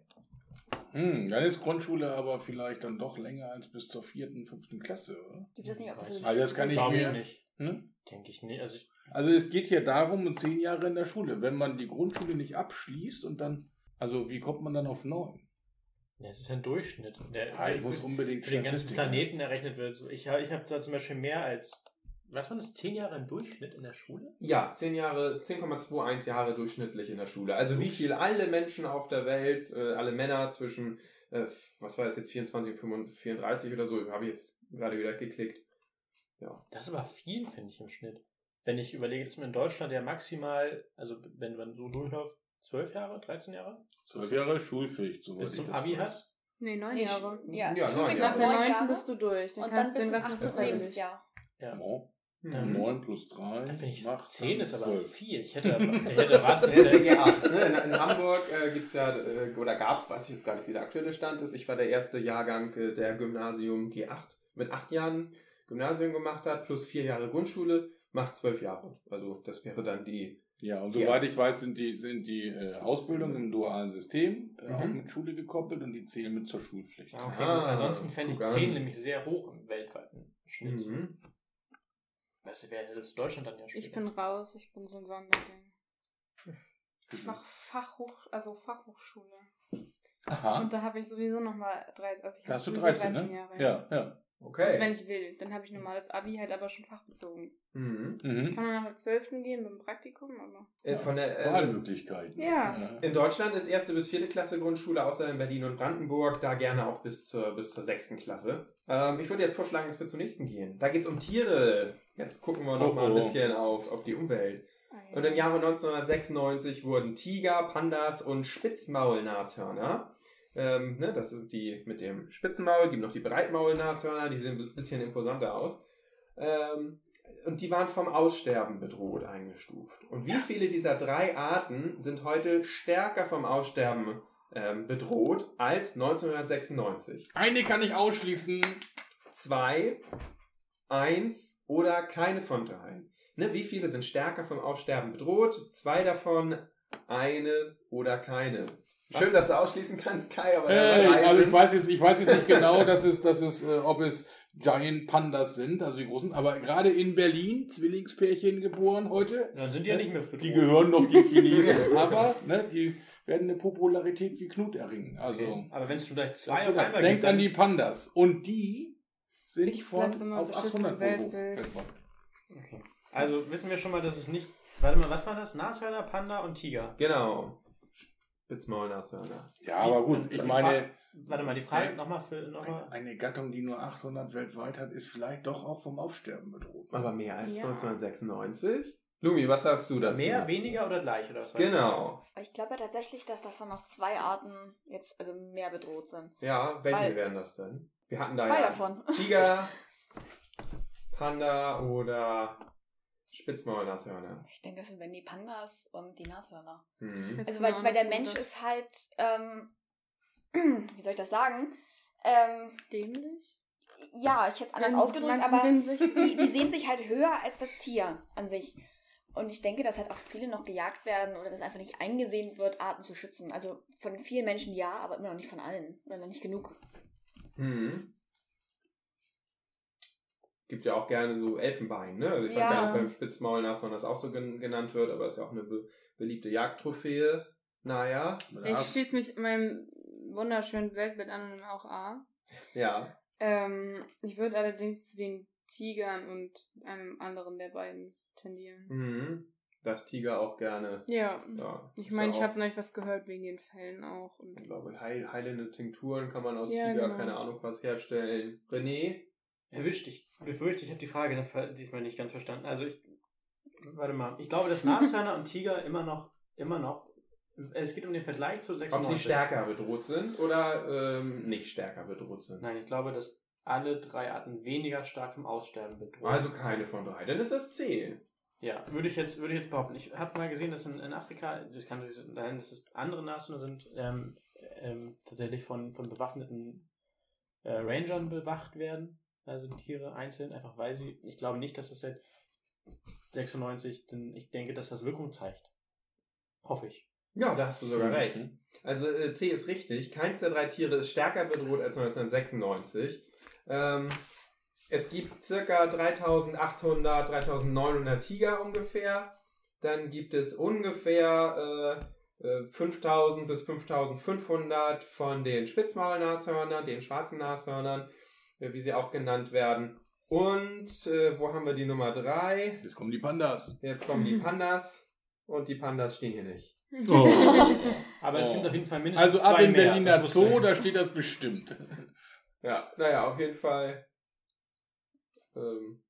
Hm, dann ist Grundschule aber vielleicht dann doch länger als bis zur vierten, fünften Klasse, oder? Gibt es nicht auch Weiß so ich. Also das kann ich Glaube ich mir... nicht. Hm? Denke ich nicht. Also ich, Also es geht hier darum, um zehn Jahre in der Schule. Wenn man die Grundschule nicht abschließt und dann... Also wie kommt man dann auf neun? ja, es ist ein Durchschnitt. Der Ah, ich muss unbedingt für den ganzen Statistik Planeten errechnet wird. So, Ich, ich habe da zum Beispiel mehr als, was war das, zehn Jahre im Durchschnitt in der Schule? Ja, zehn Jahre, zehn Komma einundzwanzig Jahre durchschnittlich in der Schule. Also wie viel alle Menschen auf der Welt, äh, alle Männer zwischen, äh, was war das jetzt, vierundzwanzig und vierunddreißig oder so, habe ich jetzt gerade wieder geklickt. Ja. Das ist aber viel, finde ich, im Schnitt. Wenn ich überlege, dass man in Deutschland ja maximal, also wenn man so durchläuft, zwölf Jahre, dreizehn Jahre? Zwölf Jahre schulpflicht, soweit Bis ich zum das Abi weiß. hat? Nee, neun Nee, Jahre. Ja, Ja, Schulpflicht neun Nach Jahre. der neun neunten Jahre. bist du durch. Dann Und dann kannst du bis den zum Rest achten noch freiwillig. Lebensjahr. Ja. Oh. Mhm. neun plus drei. Da finde ich macht zehn ist aber zwölf. viel. Ich hätte, ich hätte erwartet, Der dass ist der der G acht. Ne? In, in Hamburg äh, gibt es ja, äh, oder gab es, weiß ich jetzt gar nicht, wie der aktuelle Stand ist. Ich war der erste Jahrgang, äh, der Gymnasium G acht mit acht Jahren Gymnasium gemacht hat, plus vier Jahre Grundschule, macht zwölf Jahre. Also das wäre dann die... Ja, und Ja. soweit ich weiß, sind die, sind die äh, Ausbildungen im dualen System äh, Mhm. auch mit Schule gekoppelt und die zählen mit zur Schulpflicht. Ah, okay, Ah, gut. Ansonsten fände ich guck an. zehn nämlich sehr hoch im weltweiten Schnitt. Mhm. Das wäre das Deutschland dann ja später. Ich bin raus, ich bin so ein Sonderding. Ich mache Fachhoch, also Fachhochschule. Aha. Und da habe ich sowieso nochmal dreizehn, also ich Da habe hast du sowieso dreizehn, dreizehn ne? Jahre. Ja, ja. Okay. Also wenn ich will. Dann habe ich normales Abi halt aber schon fachbezogen. Mhm. Ich Mhm. kann dann nach der zwölften gehen mit dem Praktikum, aber... Äh, von der, äh, Wahlmöglichkeiten. Ja. in Deutschland ist erste bis vierte Klasse Grundschule, außer in Berlin und Brandenburg, da gerne auch bis zur, bis zur sechsten Klasse. Ähm, ich würde jetzt vorschlagen, dass wir zur nächsten gehen. Da geht es um Tiere. Jetzt gucken wir noch Oh, mal ein oh. bisschen auf, auf die Umwelt. Ah, ja. Und im Jahre neunzehnhundertsechsundneunzig wurden Tiger, Pandas und Spitzmaulnashörner. Ähm, ne, das sind die mit dem Spitzenmaul, gibt noch die Breitmaulnashörner, die sehen ein bisschen imposanter aus. Ähm, und die waren vom Aussterben bedroht eingestuft. Und wie viele dieser drei Arten sind heute stärker vom Aussterben ähm, bedroht als neunzehnhundertsechsundneunzig? Eine kann ich ausschließen. Zwei, eins oder keine von dreien. Ne, wie viele sind stärker vom Aussterben bedroht? Zwei davon, eine oder keine. Schön, dass du ausschließen kannst, Kai, aber das Äh, drei also ich sind. weiß jetzt, ich weiß jetzt nicht genau, dass es, dass es, äh, ob es Giant Pandas sind, also die großen, aber gerade in Berlin, Zwillingspärchen geboren heute, Dann sind die ja nicht mehr bedroht. die gehören noch die Chinesen, aber ne, die werden eine Popularität wie Knut erringen. Also Okay. Aber wenn es vielleicht das zwei auf gesagt, einmal denkt gibt, an die Pandas. Und die sind Ich von bleib immer auf beschissen achthundert im Volvo. Weltbild. Okay. Also wissen wir schon mal, dass es nicht... Warte mal, was war das? Nashörner, Panda und Tiger. Genau. Spitzmaulnashörner. Ja, aber gut, ich meine, Warte mal, die Frage nochmal für... Noch eine, mal. eine Gattung, die nur achthundert weltweit hat, ist vielleicht doch auch vom Aussterben bedroht. Aber mehr als Ja. neunzehnhundertsechsundneunzig? Lumi, was sagst du dazu? Mehr, weniger oder gleich? Oder was war das? Genau. Ich glaube ja tatsächlich, dass davon noch zwei Arten jetzt also mehr bedroht sind. Ja, welche Weil- wären das denn? Wir hatten da Zwei ja davon. Tiger, Panda oder Spitzmaulnashörner. Ich denke, das sind wenn die Pandas und die Nashörner. Mhm. Also weil, weil der Mensch ist halt, ähm, wie soll ich das sagen? Ähm, Dämlich? ja, ich hätte es anders In ausgedrückt, manchen aber Hinsichten. die, die sehen sich halt höher als das Tier an sich. Und ich denke, dass halt auch viele noch gejagt werden oder dass einfach nicht eingesehen wird, Arten zu schützen. Also von vielen Menschen ja, aber immer noch nicht von allen. Oder noch nicht genug. Mhm. Gibt ja auch gerne so Elfenbein, ne? Also ich weiß Ja. gar nicht, beim Spitzmaulnashorn das auch so gen genannt wird, aber ist ja auch eine be beliebte Jagdtrophäe. Naja, Ich schließe mich meinem wunderschönen Weltbild an und nehme auch A. ja. Ähm, ich würde allerdings zu den Tigern und einem anderen der beiden tendieren. Mhm. Das Tiger auch gerne. Ja. Ja, Ich ist meine, ja ich auch- habe neulich was gehört wegen den Fällen auch. Und Ich glaube, heil heilende Tinkturen kann man aus Ja, Tiger, genau. keine Ahnung was, herstellen. René? Erwischt, ich befürchte, ich habe die Frage dafür diesmal nicht ganz verstanden. Also ich, warte mal, ich glaube, dass Nashörner und Tiger immer noch, immer noch, es geht um den Vergleich zu Ob sechsundneunzig. sie stärker bedroht sind oder ähm, nicht stärker bedroht sind. Nein, ich glaube, dass alle drei Arten weniger stark vom Aussterben bedroht Also keine von drei. Dann ist das C. Ja, würde ich jetzt, würde ich jetzt behaupten. Ich habe mal gesehen, dass in, in Afrika, das kann natürlich sein, dass es andere Nashörner sind, ähm, ähm, tatsächlich von, von bewaffneten äh, Rangern bewacht werden. Also die Tiere einzeln, einfach weil sie, ich glaube nicht, dass das seit sechsundneunzig, denn ich denke, dass das Wirkung zeigt. Hoffe ich. Ja, da hast du sogar Mhm. recht. Also äh, C ist richtig. Keins der drei Tiere ist stärker bedroht als neunzehnhundertsechsundneunzig. Ähm, es gibt circa dreitausendachthundert, dreitausendneunhundert Tiger ungefähr. Dann gibt es ungefähr äh, äh, fünftausend bis fünftausendfünfhundert von den Spitzmaulnashörnern, den schwarzen Nashörnern, äh, wie sie auch genannt werden. Und äh, wo haben wir die Nummer drei? Jetzt kommen die Pandas. Jetzt kommen die Pandas. Und die Pandas stehen hier nicht. Aber es Oh. sind auf jeden Fall mindestens Also ab zwei in mehr. Berliner Das wusste Zoo, ich. da steht das bestimmt. Ja, naja, auf jeden Fall. Ähm,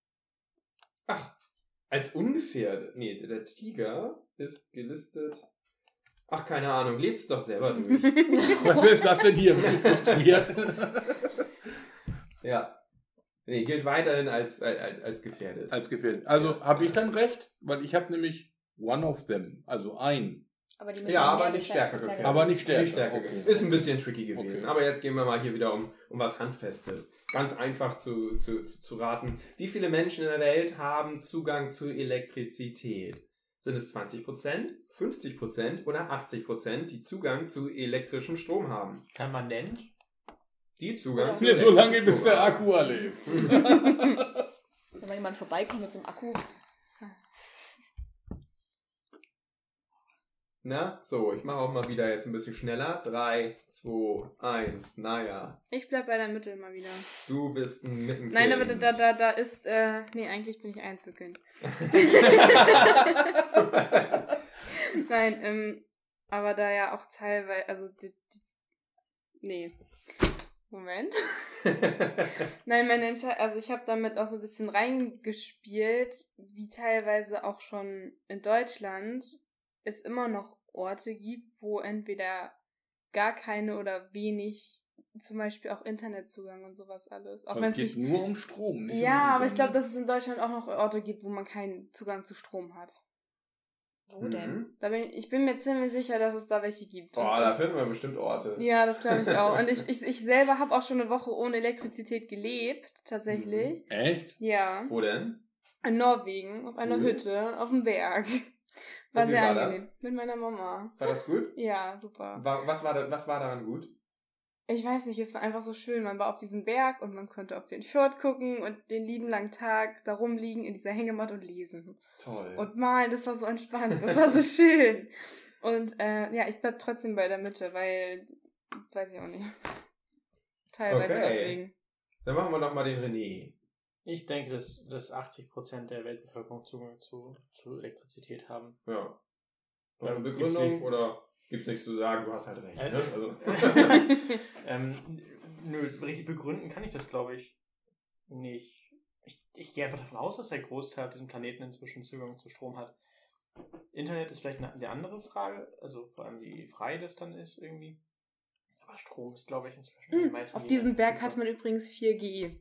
ach, als ungefähr. Nee, der Tiger ist gelistet. Ach, keine Ahnung, lest es doch selber durch. Was ist das denn hier? Bist du frustriert? Ja. Nee, gilt weiterhin als, als, als gefährdet. Als gefährdet. Also Ja. habe ich dann recht, weil ich habe nämlich one of them, also ein. Aber die müssen Ja, mehr aber nicht gefährdet- stärker gefährdet gefährdet. sein. Aber nicht stärker. Nicht stärker Okay. gewesen. Ist ein bisschen tricky gewesen. Okay. Aber jetzt gehen wir mal hier wieder um, um was Handfestes. Ganz einfach zu, zu, zu, zu raten. Wie viele Menschen in der Welt haben Zugang zu Elektrizität? Sind es zwanzig Prozent, fünfzig Prozent oder achtzig Prozent, die Zugang zu elektrischem Strom haben? Permanent? Die Zugang Oder zu Nicht so lange, elektrischem bis Strom der haben. Akku alle ist. Wenn mal jemand vorbeikommt mit so einem Akku. Na, so, ich mache auch mal wieder jetzt ein bisschen schneller. drei, zwei, eins, naja. Ich bleib bei der Mitte immer wieder. Du bist ein Mittenkind. Nein, aber da, da, da ist, äh, nee, eigentlich bin ich Einzelkind. Nein, ähm, aber da ja auch teilweise, also, die, die, nee. Moment. Nein, meine Entscheidung, also ich habe damit auch so ein bisschen reingespielt, wie teilweise auch schon in Deutschland es immer noch Orte gibt, wo entweder gar keine oder wenig, zum Beispiel auch Internetzugang und sowas alles. Auch Aber wenn es es geht nicht. nur um Strom. Nicht Ja, um aber ich glaube, dass es in Deutschland auch noch Orte gibt, wo man keinen Zugang zu Strom hat. Wo denn? Mhm. Da bin ich, ich bin mir ziemlich sicher, dass es da welche gibt. Boah, Und da das- finden wir bestimmt Orte. ja, das glaube ich auch. Und ich, ich, ich selber habe auch schon eine Woche ohne Elektrizität gelebt, tatsächlich. Echt? Ja. Wo denn? In Norwegen, auf einer Cool. Hütte, auf dem Berg. War Und wie sehr war angenehm. das? Mit meiner Mama. War das gut? Ja, super. War, was, war da, was war daran gut? Ich weiß nicht, es war einfach so schön. Man war auf diesem Berg und man konnte auf den Fjord gucken und den lieben langen Tag da rumliegen in dieser Hängematte und lesen. Toll. Und malen, das war so entspannt, das war so schön. Und äh, ja, ich bleib trotzdem bei der Mitte, weil, weiß ich auch nicht. Teilweise Okay. deswegen. Dann machen wir doch mal den René. Ich denke, dass, dass achtzig Prozent der Weltbevölkerung Zugang zu, zu Elektrizität haben. Ja. Und Ja, eine gibt's Begründung nicht. oder gibt's nichts zu sagen? Du hast halt recht. Äh, Ne? Also. ähm, nö, richtig begründen kann ich das, glaube ich, nicht. Ich, ich gehe einfach davon aus, dass der Großteil auf diesem Planeten inzwischen Zugang zu Strom hat. Internet ist vielleicht eine, eine andere Frage, also vor allem wie frei das dann ist irgendwie. Aber Strom ist, glaube ich, inzwischen in den Hm, meisten auf diesem Gegenden Berg hat man übrigens vier G.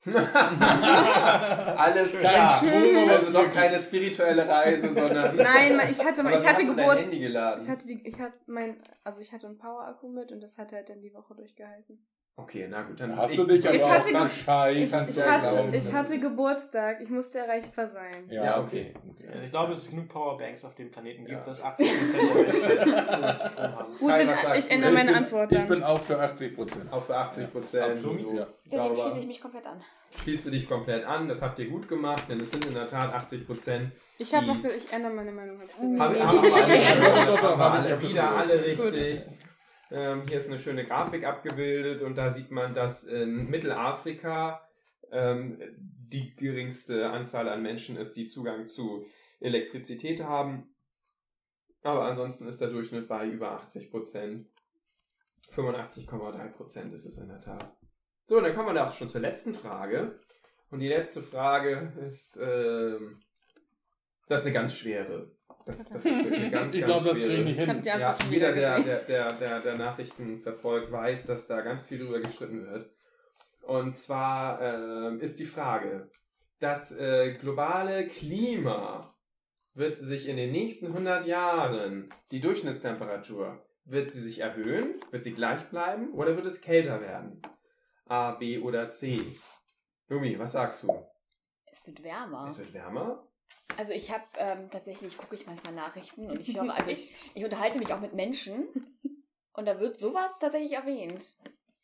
Alles Kein klar. Strom, aber Also doch keine spirituelle Reise, sondern. Nein, ich hatte, Aber ich wie hatte hast du dein Geburts... Handy geladen. Ich hatte die, ich hatte mein, also ich hatte einen Power-Akku mit und das hat halt dann die Woche durchgehalten. Okay, na gut, dann. Hast du dich aber Ich auch hatte ge- gescheit. Ich, kannst ich, du ja hatte, glauben, ich das hatte ist- Geburtstag, ich musste erreichbar sein. Ja, okay. Also ich glaube, dass es genug Powerbanks auf dem Planeten gibt, Ja. dass achtzig Prozent der Welt Zugang zu Strom haben. Gut, Kai, dann, was sagst ich du? ändere Ich meine bin- Antwort Ich dann. bin auch für achtzig Prozent. Auch für achtzig Prozent. Absolut, so ja. Dem sauber. schließe ich mich komplett an. Schließt du dich komplett an, das habt ihr gut gemacht, denn es sind in der Tat achtzig Prozent. Ich habe Die- noch, ge- ich ändere meine Meinung. Hab ich Nee, gesagt. Haben, haben, nee, alle, nee. haben, Hab alle, ich- hab ich wieder das alle Gut. richtig. Ähm, hier ist eine schöne Grafik abgebildet und da sieht man, dass in Mittelafrika ähm, die geringste Anzahl an Menschen ist, die Zugang zu Elektrizität haben. Aber ansonsten ist der Durchschnitt bei über achtzig Prozent. fünfundachtzig Komma drei Prozent ist es in der Tat. So, dann kommen wir da auch schon zur letzten Frage. Und die letzte Frage ist, ähm, das ist eine ganz schwere. Das, das ist wirklich eine ganz, Ich ganz glaube, das schwere. kriege ich nicht Ich habe hin. die Ja, Antwort schon jeder, wieder der, gesehen. der, der, der, der Nachrichten verfolgt, weiß, dass da ganz viel drüber gestritten wird. Und zwar ähm, ist die Frage, das äh, globale Klima wird sich in den nächsten hundert Jahren, die Durchschnittstemperatur, wird sie sich erhöhen, wird sie gleich bleiben oder wird es kälter werden? A, B oder C? Lumi, was sagst du? Es wird wärmer. Es wird wärmer? Also ich habe ähm, tatsächlich, gucke ich manchmal Nachrichten und ich höre, also ich, ich unterhalte mich auch mit Menschen und da wird sowas tatsächlich erwähnt.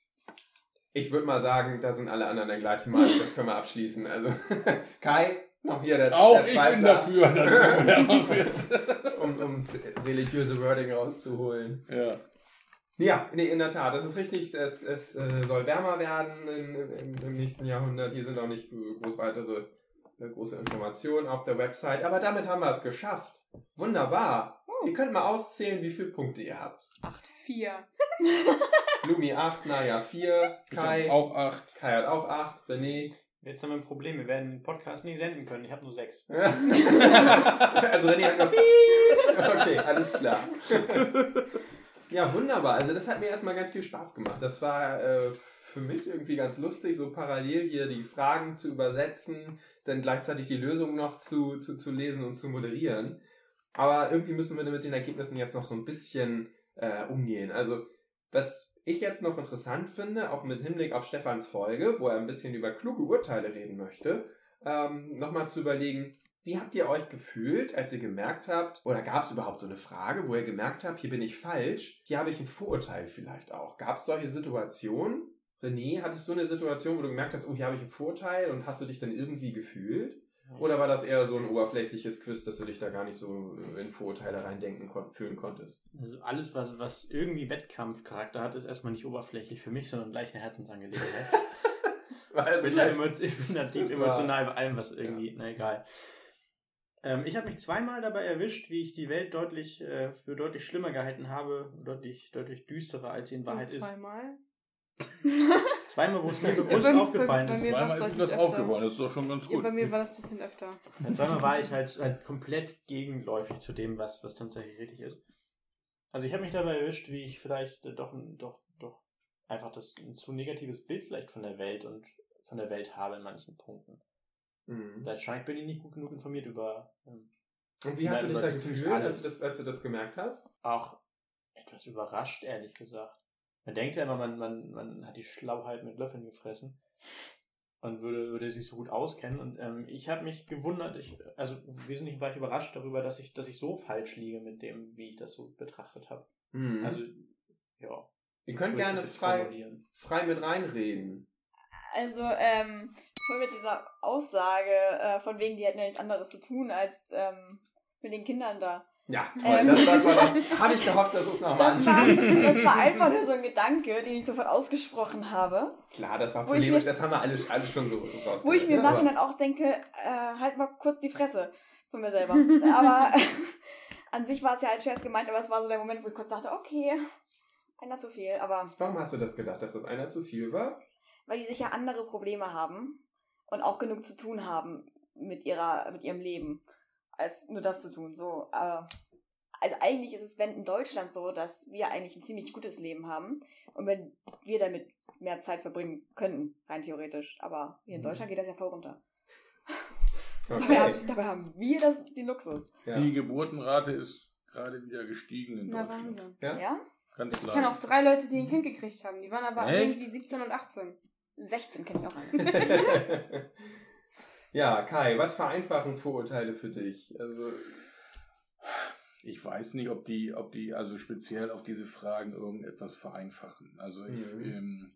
Ich würde mal sagen, da sind alle anderen der gleichen Meinung. Das können wir abschließen. Also, Kai, auch hier der, Auch der ich Zweifler, bin dafür, dass es wärmer wird. um, um das religiöse Wording rauszuholen. Ja. Ja, nee, in der Tat, das ist richtig. Es, es äh, soll wärmer werden in, in, im nächsten Jahrhundert. Hier sind auch nicht äh, groß weitere äh, große Informationen auf der Website. Aber damit haben wir es geschafft. Wunderbar. Ihr könnt mal auszählen, wie viele Punkte ihr habt. Vier. Lumi acht, Naya vier, Ich Kai, hab auch acht. Kai hat auch acht, René. Jetzt haben wir ein Problem, wir werden den Podcast nicht senden können. Ich habe nur sechs. also René hat noch Piep. Okay, alles klar. Ja, wunderbar. Also das hat mir erstmal ganz viel Spaß gemacht. Das war äh, für mich irgendwie ganz lustig, so parallel hier die Fragen zu übersetzen, dann gleichzeitig die Lösung noch zu, zu, zu lesen und zu moderieren. Aber irgendwie müssen wir mit den Ergebnissen jetzt noch so ein bisschen äh, umgehen. Also was ich jetzt noch interessant finde, auch mit Hinblick auf Stefans Folge, wo er ein bisschen über kluge Urteile reden möchte, ähm, nochmal zu überlegen, wie habt ihr euch gefühlt, als ihr gemerkt habt, oder gab es überhaupt so eine Frage, wo ihr gemerkt habt, hier bin ich falsch, hier habe ich ein Vorurteil vielleicht auch. Gab es solche Situationen? René, hattest du eine Situation, wo du gemerkt hast, oh, hier habe ich ein Vorurteil, und hast du dich dann irgendwie gefühlt? Oder war das eher so ein oberflächliches Quiz, dass du dich da gar nicht so in Vorurteile reindenken kon- fühlen konntest? Also alles, was, was irgendwie Wettkampfcharakter hat, ist erstmal nicht oberflächlich für mich, sondern gleich eine Herzensangelegenheit. Das war also ich, bin da gleich- emo- ich bin da tief Das war- emotional bei allem, was irgendwie, na egal. Ähm, ich habe mich zweimal dabei erwischt, wie ich die Welt deutlich äh, für deutlich schlimmer gehalten habe, deutlich, deutlich düsterer, als sie in Wahrheit ist. Zweimal. Zweimal, wo es mir bewusst bei- aufgefallen bei ist. mir war's Zweimal ist ihm deutlich das öfter. aufgefallen, das ist doch schon ganz Ja, gut. bei mir war das ein bisschen öfter. Ja, zweimal war ich halt, halt komplett gegenläufig zu dem, was, was tatsächlich richtig ist. Also ich habe mich dabei erwischt, wie ich vielleicht äh, doch, doch, doch einfach das ein zu negatives Bild vielleicht von der Welt und von der Welt habe in manchen Punkten. Mhm. Wahrscheinlich bin ich nicht gut genug informiert über ähm, Und wie hast Nein, du dich über da ziemlich gefühlt, als alles. du, das, als du das gemerkt hast? auch etwas überrascht, ehrlich gesagt. Man denkt ja immer, man, man, man hat die Schlauheit mit Löffeln gefressen und würde, würde sich so gut auskennen. Und ähm, ich habe mich gewundert, ich, also wesentlich war ich überrascht darüber, dass ich, dass ich so falsch liege mit dem, wie ich das so betrachtet habe. Mhm. Also, ja. Ihr könnt würde ich gerne das jetzt frei, formulieren. frei mit reinreden. Also, ähm, voll mit dieser Aussage, äh, von wegen, die hätten ja nichts anderes zu tun, als ähm, mit den Kindern da. Ja, toll. Ähm. Das, das war doch, habe ich gehofft, dass es nochmal Das war, anspricht. das war einfach nur so ein Gedanke, den ich sofort ausgesprochen habe. Klar, das war Wo ich polemisch, mir- das haben wir alle, alle schon so rausgehört. Wo ich mir im ne? Aber- Nachhinein auch denke, äh, halt mal kurz die Fresse von mir selber. Aber an sich war es ja als Scherz gemeint, aber es war so der Moment, wo ich kurz dachte, okay, einer zu viel. Aber Warum hast du das gedacht, dass das einer zu viel war? weil die sicher andere Probleme haben und auch genug zu tun haben mit ihrer, mit ihrem Leben, als nur das zu tun. So, äh, also eigentlich ist es, wenn in Deutschland so, dass wir eigentlich ein ziemlich gutes Leben haben und wenn wir damit mehr Zeit verbringen könnten, rein theoretisch. Aber hier in Deutschland geht das ja voll runter. Dabei, Okay. haben, dabei haben wir das, den Luxus. Ja. Die Geburtenrate ist gerade wieder gestiegen in Na, Deutschland. Wahnsinn. Ja? Ja? Ganz Ich klar. kenne auch drei Leute, die ein Kind gekriegt haben. Die waren aber Echt? irgendwie siebzehn und achtzehn. sechzehn kenne ich auch einen. Ja, Kai, was vereinfachen Vorurteile für dich? Also, Ich weiß nicht, ob die, ob die also speziell auf diese Fragen irgendetwas vereinfachen. Also ich, Mhm. ähm,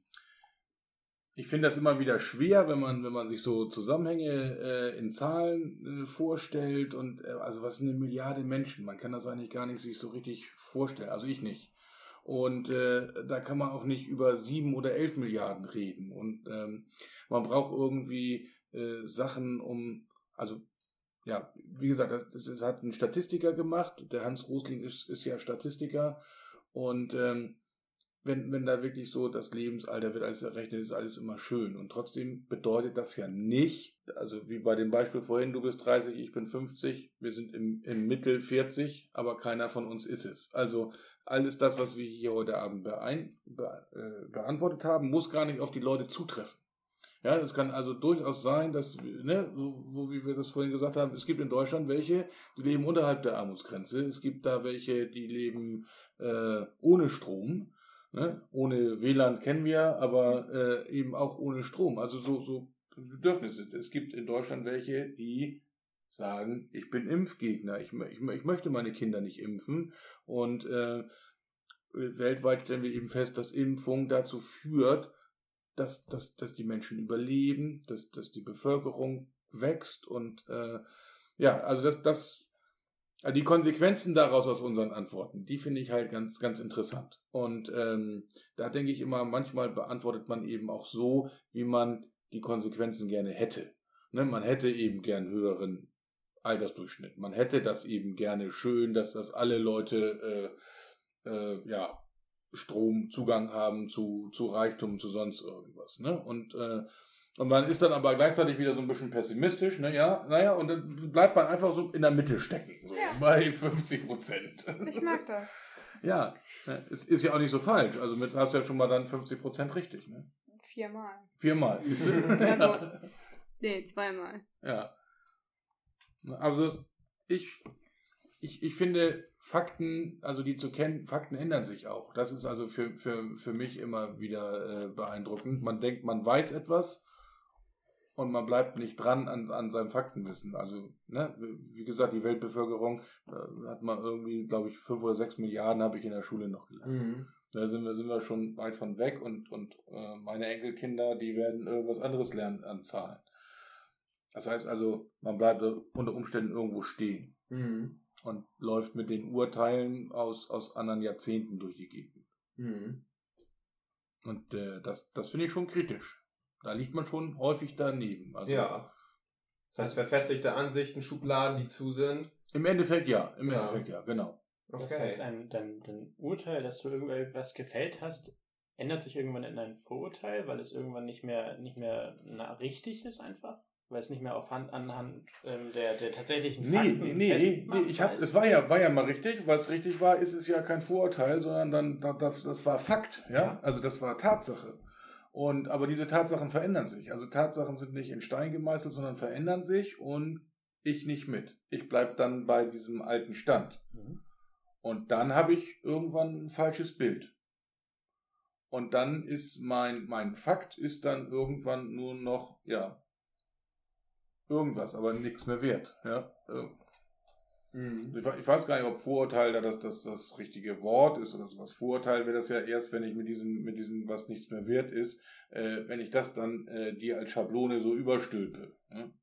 ich finde das immer wieder schwer, wenn man, wenn man sich so Zusammenhänge äh, in Zahlen äh, vorstellt und äh, also was sind eine Milliarde Menschen? Man kann das eigentlich gar nicht sich so richtig vorstellen. Also ich nicht. Und äh, da kann man auch nicht über sieben oder elf Milliarden reden. Und ähm, man braucht irgendwie äh, Sachen, um, also ja, wie gesagt, das, das hat ein Statistiker gemacht. Der Hans Rosling ist, ist ja Statistiker. Und ähm, wenn, wenn da wirklich so das Lebensalter wird alles errechnet, ist alles immer schön. Und trotzdem bedeutet das ja nicht, also wie bei dem Beispiel vorhin, du bist dreißig, ich bin fünfzig, wir sind im, im Mittel vierzig, aber keiner von uns ist es. Also alles das, was wir hier heute Abend beein, be, äh, beantwortet haben, muss gar nicht auf die Leute zutreffen. Ja, es kann also durchaus sein, dass, ne, so, wo wie wir das vorhin gesagt haben, es gibt in Deutschland welche, die leben unterhalb der Armutsgrenze. Es gibt da welche, die leben äh, ohne Strom. Ne? Ohne W L A N kennen wir, aber äh, eben auch ohne Strom. Also so, so Bedürfnisse. Es gibt in Deutschland welche, die sagen, ich bin Impfgegner, ich, ich, ich möchte meine Kinder nicht impfen. Und äh, weltweit stellen wir eben fest, dass Impfung dazu führt, dass, dass, dass die Menschen überleben, dass, dass die Bevölkerung wächst und äh, ja, also das, das also die Konsequenzen daraus aus unseren Antworten, die finde ich halt ganz, ganz interessant. Und ähm, da denke ich immer, manchmal beantwortet man eben auch so, wie man die Konsequenzen gerne hätte. Ne? Man hätte eben gern höheren Altersdurchschnitt. Man hätte das eben gerne schön, dass das alle Leute äh, äh, ja, Stromzugang haben zu, zu Reichtum, zu sonst irgendwas. Ne? Und äh, Und man ist dann aber gleichzeitig wieder so ein bisschen pessimistisch, ne, ja, naja, und dann bleibt man einfach so in der Mitte stecken, so Ja. bei fünfzig Prozent. Ich mag das. Ja, Ja, es ist ja auch nicht so falsch. Also mit hast du ja schon mal dann fünfzig Prozent richtig. Ne? Viermal. Viermal. Siehst du? Also, nee, zweimal. Ja. Also ich, ich, ich finde Fakten, also die zu kennen, Fakten ändern sich auch. Das ist also für, für, für mich immer wieder äh, beeindruckend. Man denkt, man weiß etwas und man bleibt nicht dran an, an seinem Faktenwissen. Also, ne, wie gesagt, die Weltbevölkerung äh, hat man irgendwie, glaube ich, fünf oder sechs Milliarden habe ich in der Schule noch gelernt. Mhm. Da sind wir, sind wir schon weit von weg und, und äh, meine Enkelkinder, die werden irgendwas anderes lernen an Zahlen. Das heißt also, man bleibt unter Umständen irgendwo stehen Mhm. und läuft mit den Urteilen aus, aus anderen Jahrzehnten durch die Gegend. Mhm. Und äh, das, das finde ich schon kritisch. Da liegt man schon häufig daneben. Also, Ja. Das heißt, verfestigte Ansichten, Schubladen, die zu sind. Im Endeffekt ja, im Ja. Endeffekt ja, genau. Okay. Das heißt, ein, dein, dein Urteil, dass du irgendwas gefällt hast, ändert sich irgendwann in ein Vorurteil, weil es irgendwann nicht mehr, nicht mehr na, richtig ist einfach? Weil es nicht mehr auf Hand, anhand ähm, der, der tatsächlichen Nee, Fakten nee, nee, festmachbar ich hab, ist? es war ja, war ja mal richtig, weil es richtig war, ist es ja kein Vorurteil, sondern dann, das, das war Fakt, ja? Ja. Also das war Tatsache. Und, aber diese Tatsachen verändern sich. Also Tatsachen sind nicht in Stein gemeißelt, sondern verändern sich und ich nicht mit. Ich bleib dann bei diesem alten Stand. Mhm. Und dann habe ich irgendwann ein falsches Bild. Und dann ist mein, mein Fakt ist dann irgendwann nur noch, ja, irgendwas, aber nichts mehr wert. Ja? Mhm. Ich weiß gar nicht, ob Vorurteil da das, das, das richtige Wort ist oder sowas. Vorurteil wäre das ja erst, wenn ich mit diesem, mit diesem, was nichts mehr wert ist, äh, wenn ich das dann äh, dir als Schablone so überstülpe. Ja?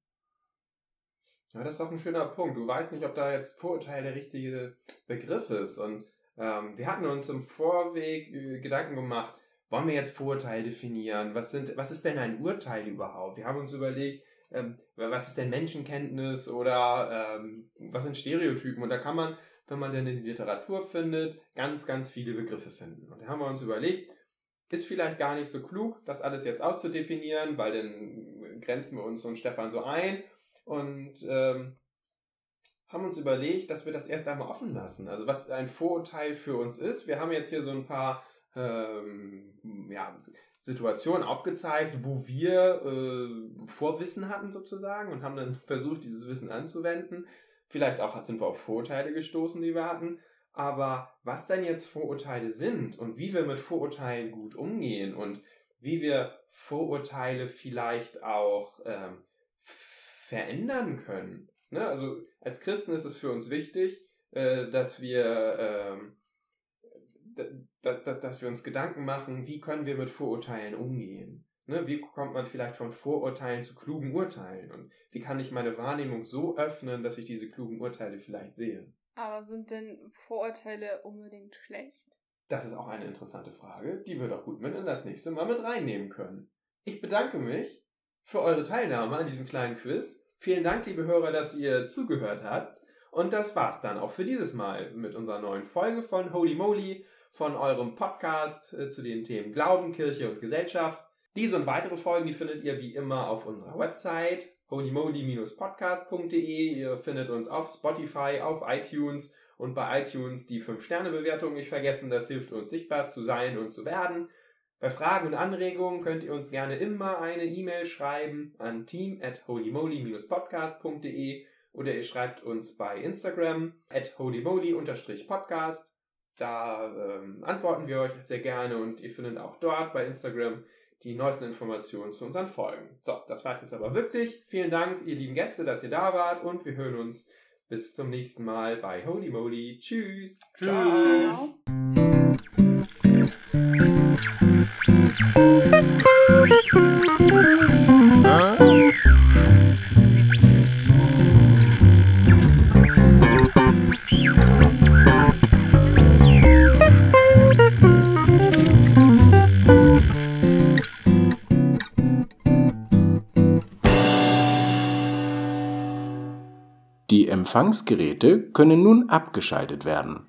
Ja, das ist doch ein schöner Punkt. Du weißt nicht, ob da jetzt Vorurteil der richtige Begriff ist. Und ähm, wir hatten uns im Vorweg äh, Gedanken gemacht, wollen wir jetzt Vorurteil definieren? Was sind, was ist denn ein Urteil überhaupt? Wir haben uns überlegt, ähm, was ist denn Menschenkenntnis oder ähm, was sind Stereotypen? Und da kann man, wenn man denn in die Literatur findet, ganz, ganz viele Begriffe finden. Und da haben wir uns überlegt, ist vielleicht gar nicht so klug, das alles jetzt auszudefinieren, weil dann grenzen wir uns und Stefan so ein. Und ähm, haben uns überlegt, dass wir das erst einmal offen lassen. Also was ein Vorurteil für uns ist. Wir haben jetzt hier so ein paar ähm, ja, Situationen aufgezeigt, wo wir äh, Vorwissen hatten sozusagen und haben dann versucht, dieses Wissen anzuwenden. Vielleicht auch sind wir auf Vorurteile gestoßen, die wir hatten. Aber was denn jetzt Vorurteile sind und wie wir mit Vorurteilen gut umgehen und wie wir Vorurteile vielleicht auch ähm, verändern können. Ne? Also als Christen ist es für uns wichtig, äh, dass wir ähm, d- d- dass wir uns Gedanken machen, wie können wir mit Vorurteilen umgehen. Ne? Wie kommt man vielleicht von Vorurteilen zu klugen Urteilen und wie kann ich meine Wahrnehmung so öffnen, dass ich diese klugen Urteile vielleicht sehe. Aber sind denn Vorurteile unbedingt schlecht? Das ist auch eine interessante Frage, die wir doch gut mit in das nächste Mal mit reinnehmen können. Ich bedanke mich für eure Teilnahme an diesem kleinen Quiz. Vielen Dank, liebe Hörer, dass ihr zugehört habt. Und das war's dann auch für dieses Mal mit unserer neuen Folge von Holy Moly, von eurem Podcast äh, zu den Themen Glauben, Kirche und Gesellschaft. Diese und weitere Folgen, die findet ihr wie immer auf unserer Website holy moly dash podcast punkt de. Ihr findet uns auf Spotify, auf iTunes und bei iTunes die fünf Sterne Bewertung nicht vergessen. Das hilft uns, sichtbar zu sein und zu werden. Bei Fragen und Anregungen könnt ihr uns gerne immer eine E-Mail schreiben an team at holy moly dash podcast punkt de oder ihr schreibt uns bei Instagram at holy moly dash podcast. Da ähm, antworten wir euch sehr gerne und ihr findet auch dort bei Instagram die neuesten Informationen zu unseren Folgen. So, das war's jetzt aber wirklich. Vielen Dank, ihr lieben Gäste, dass ihr da wart und wir hören uns bis zum nächsten Mal bei Holy Moly. Tschüss. Tschüss. Ciao. Die Empfangsgeräte können nun abgeschaltet werden.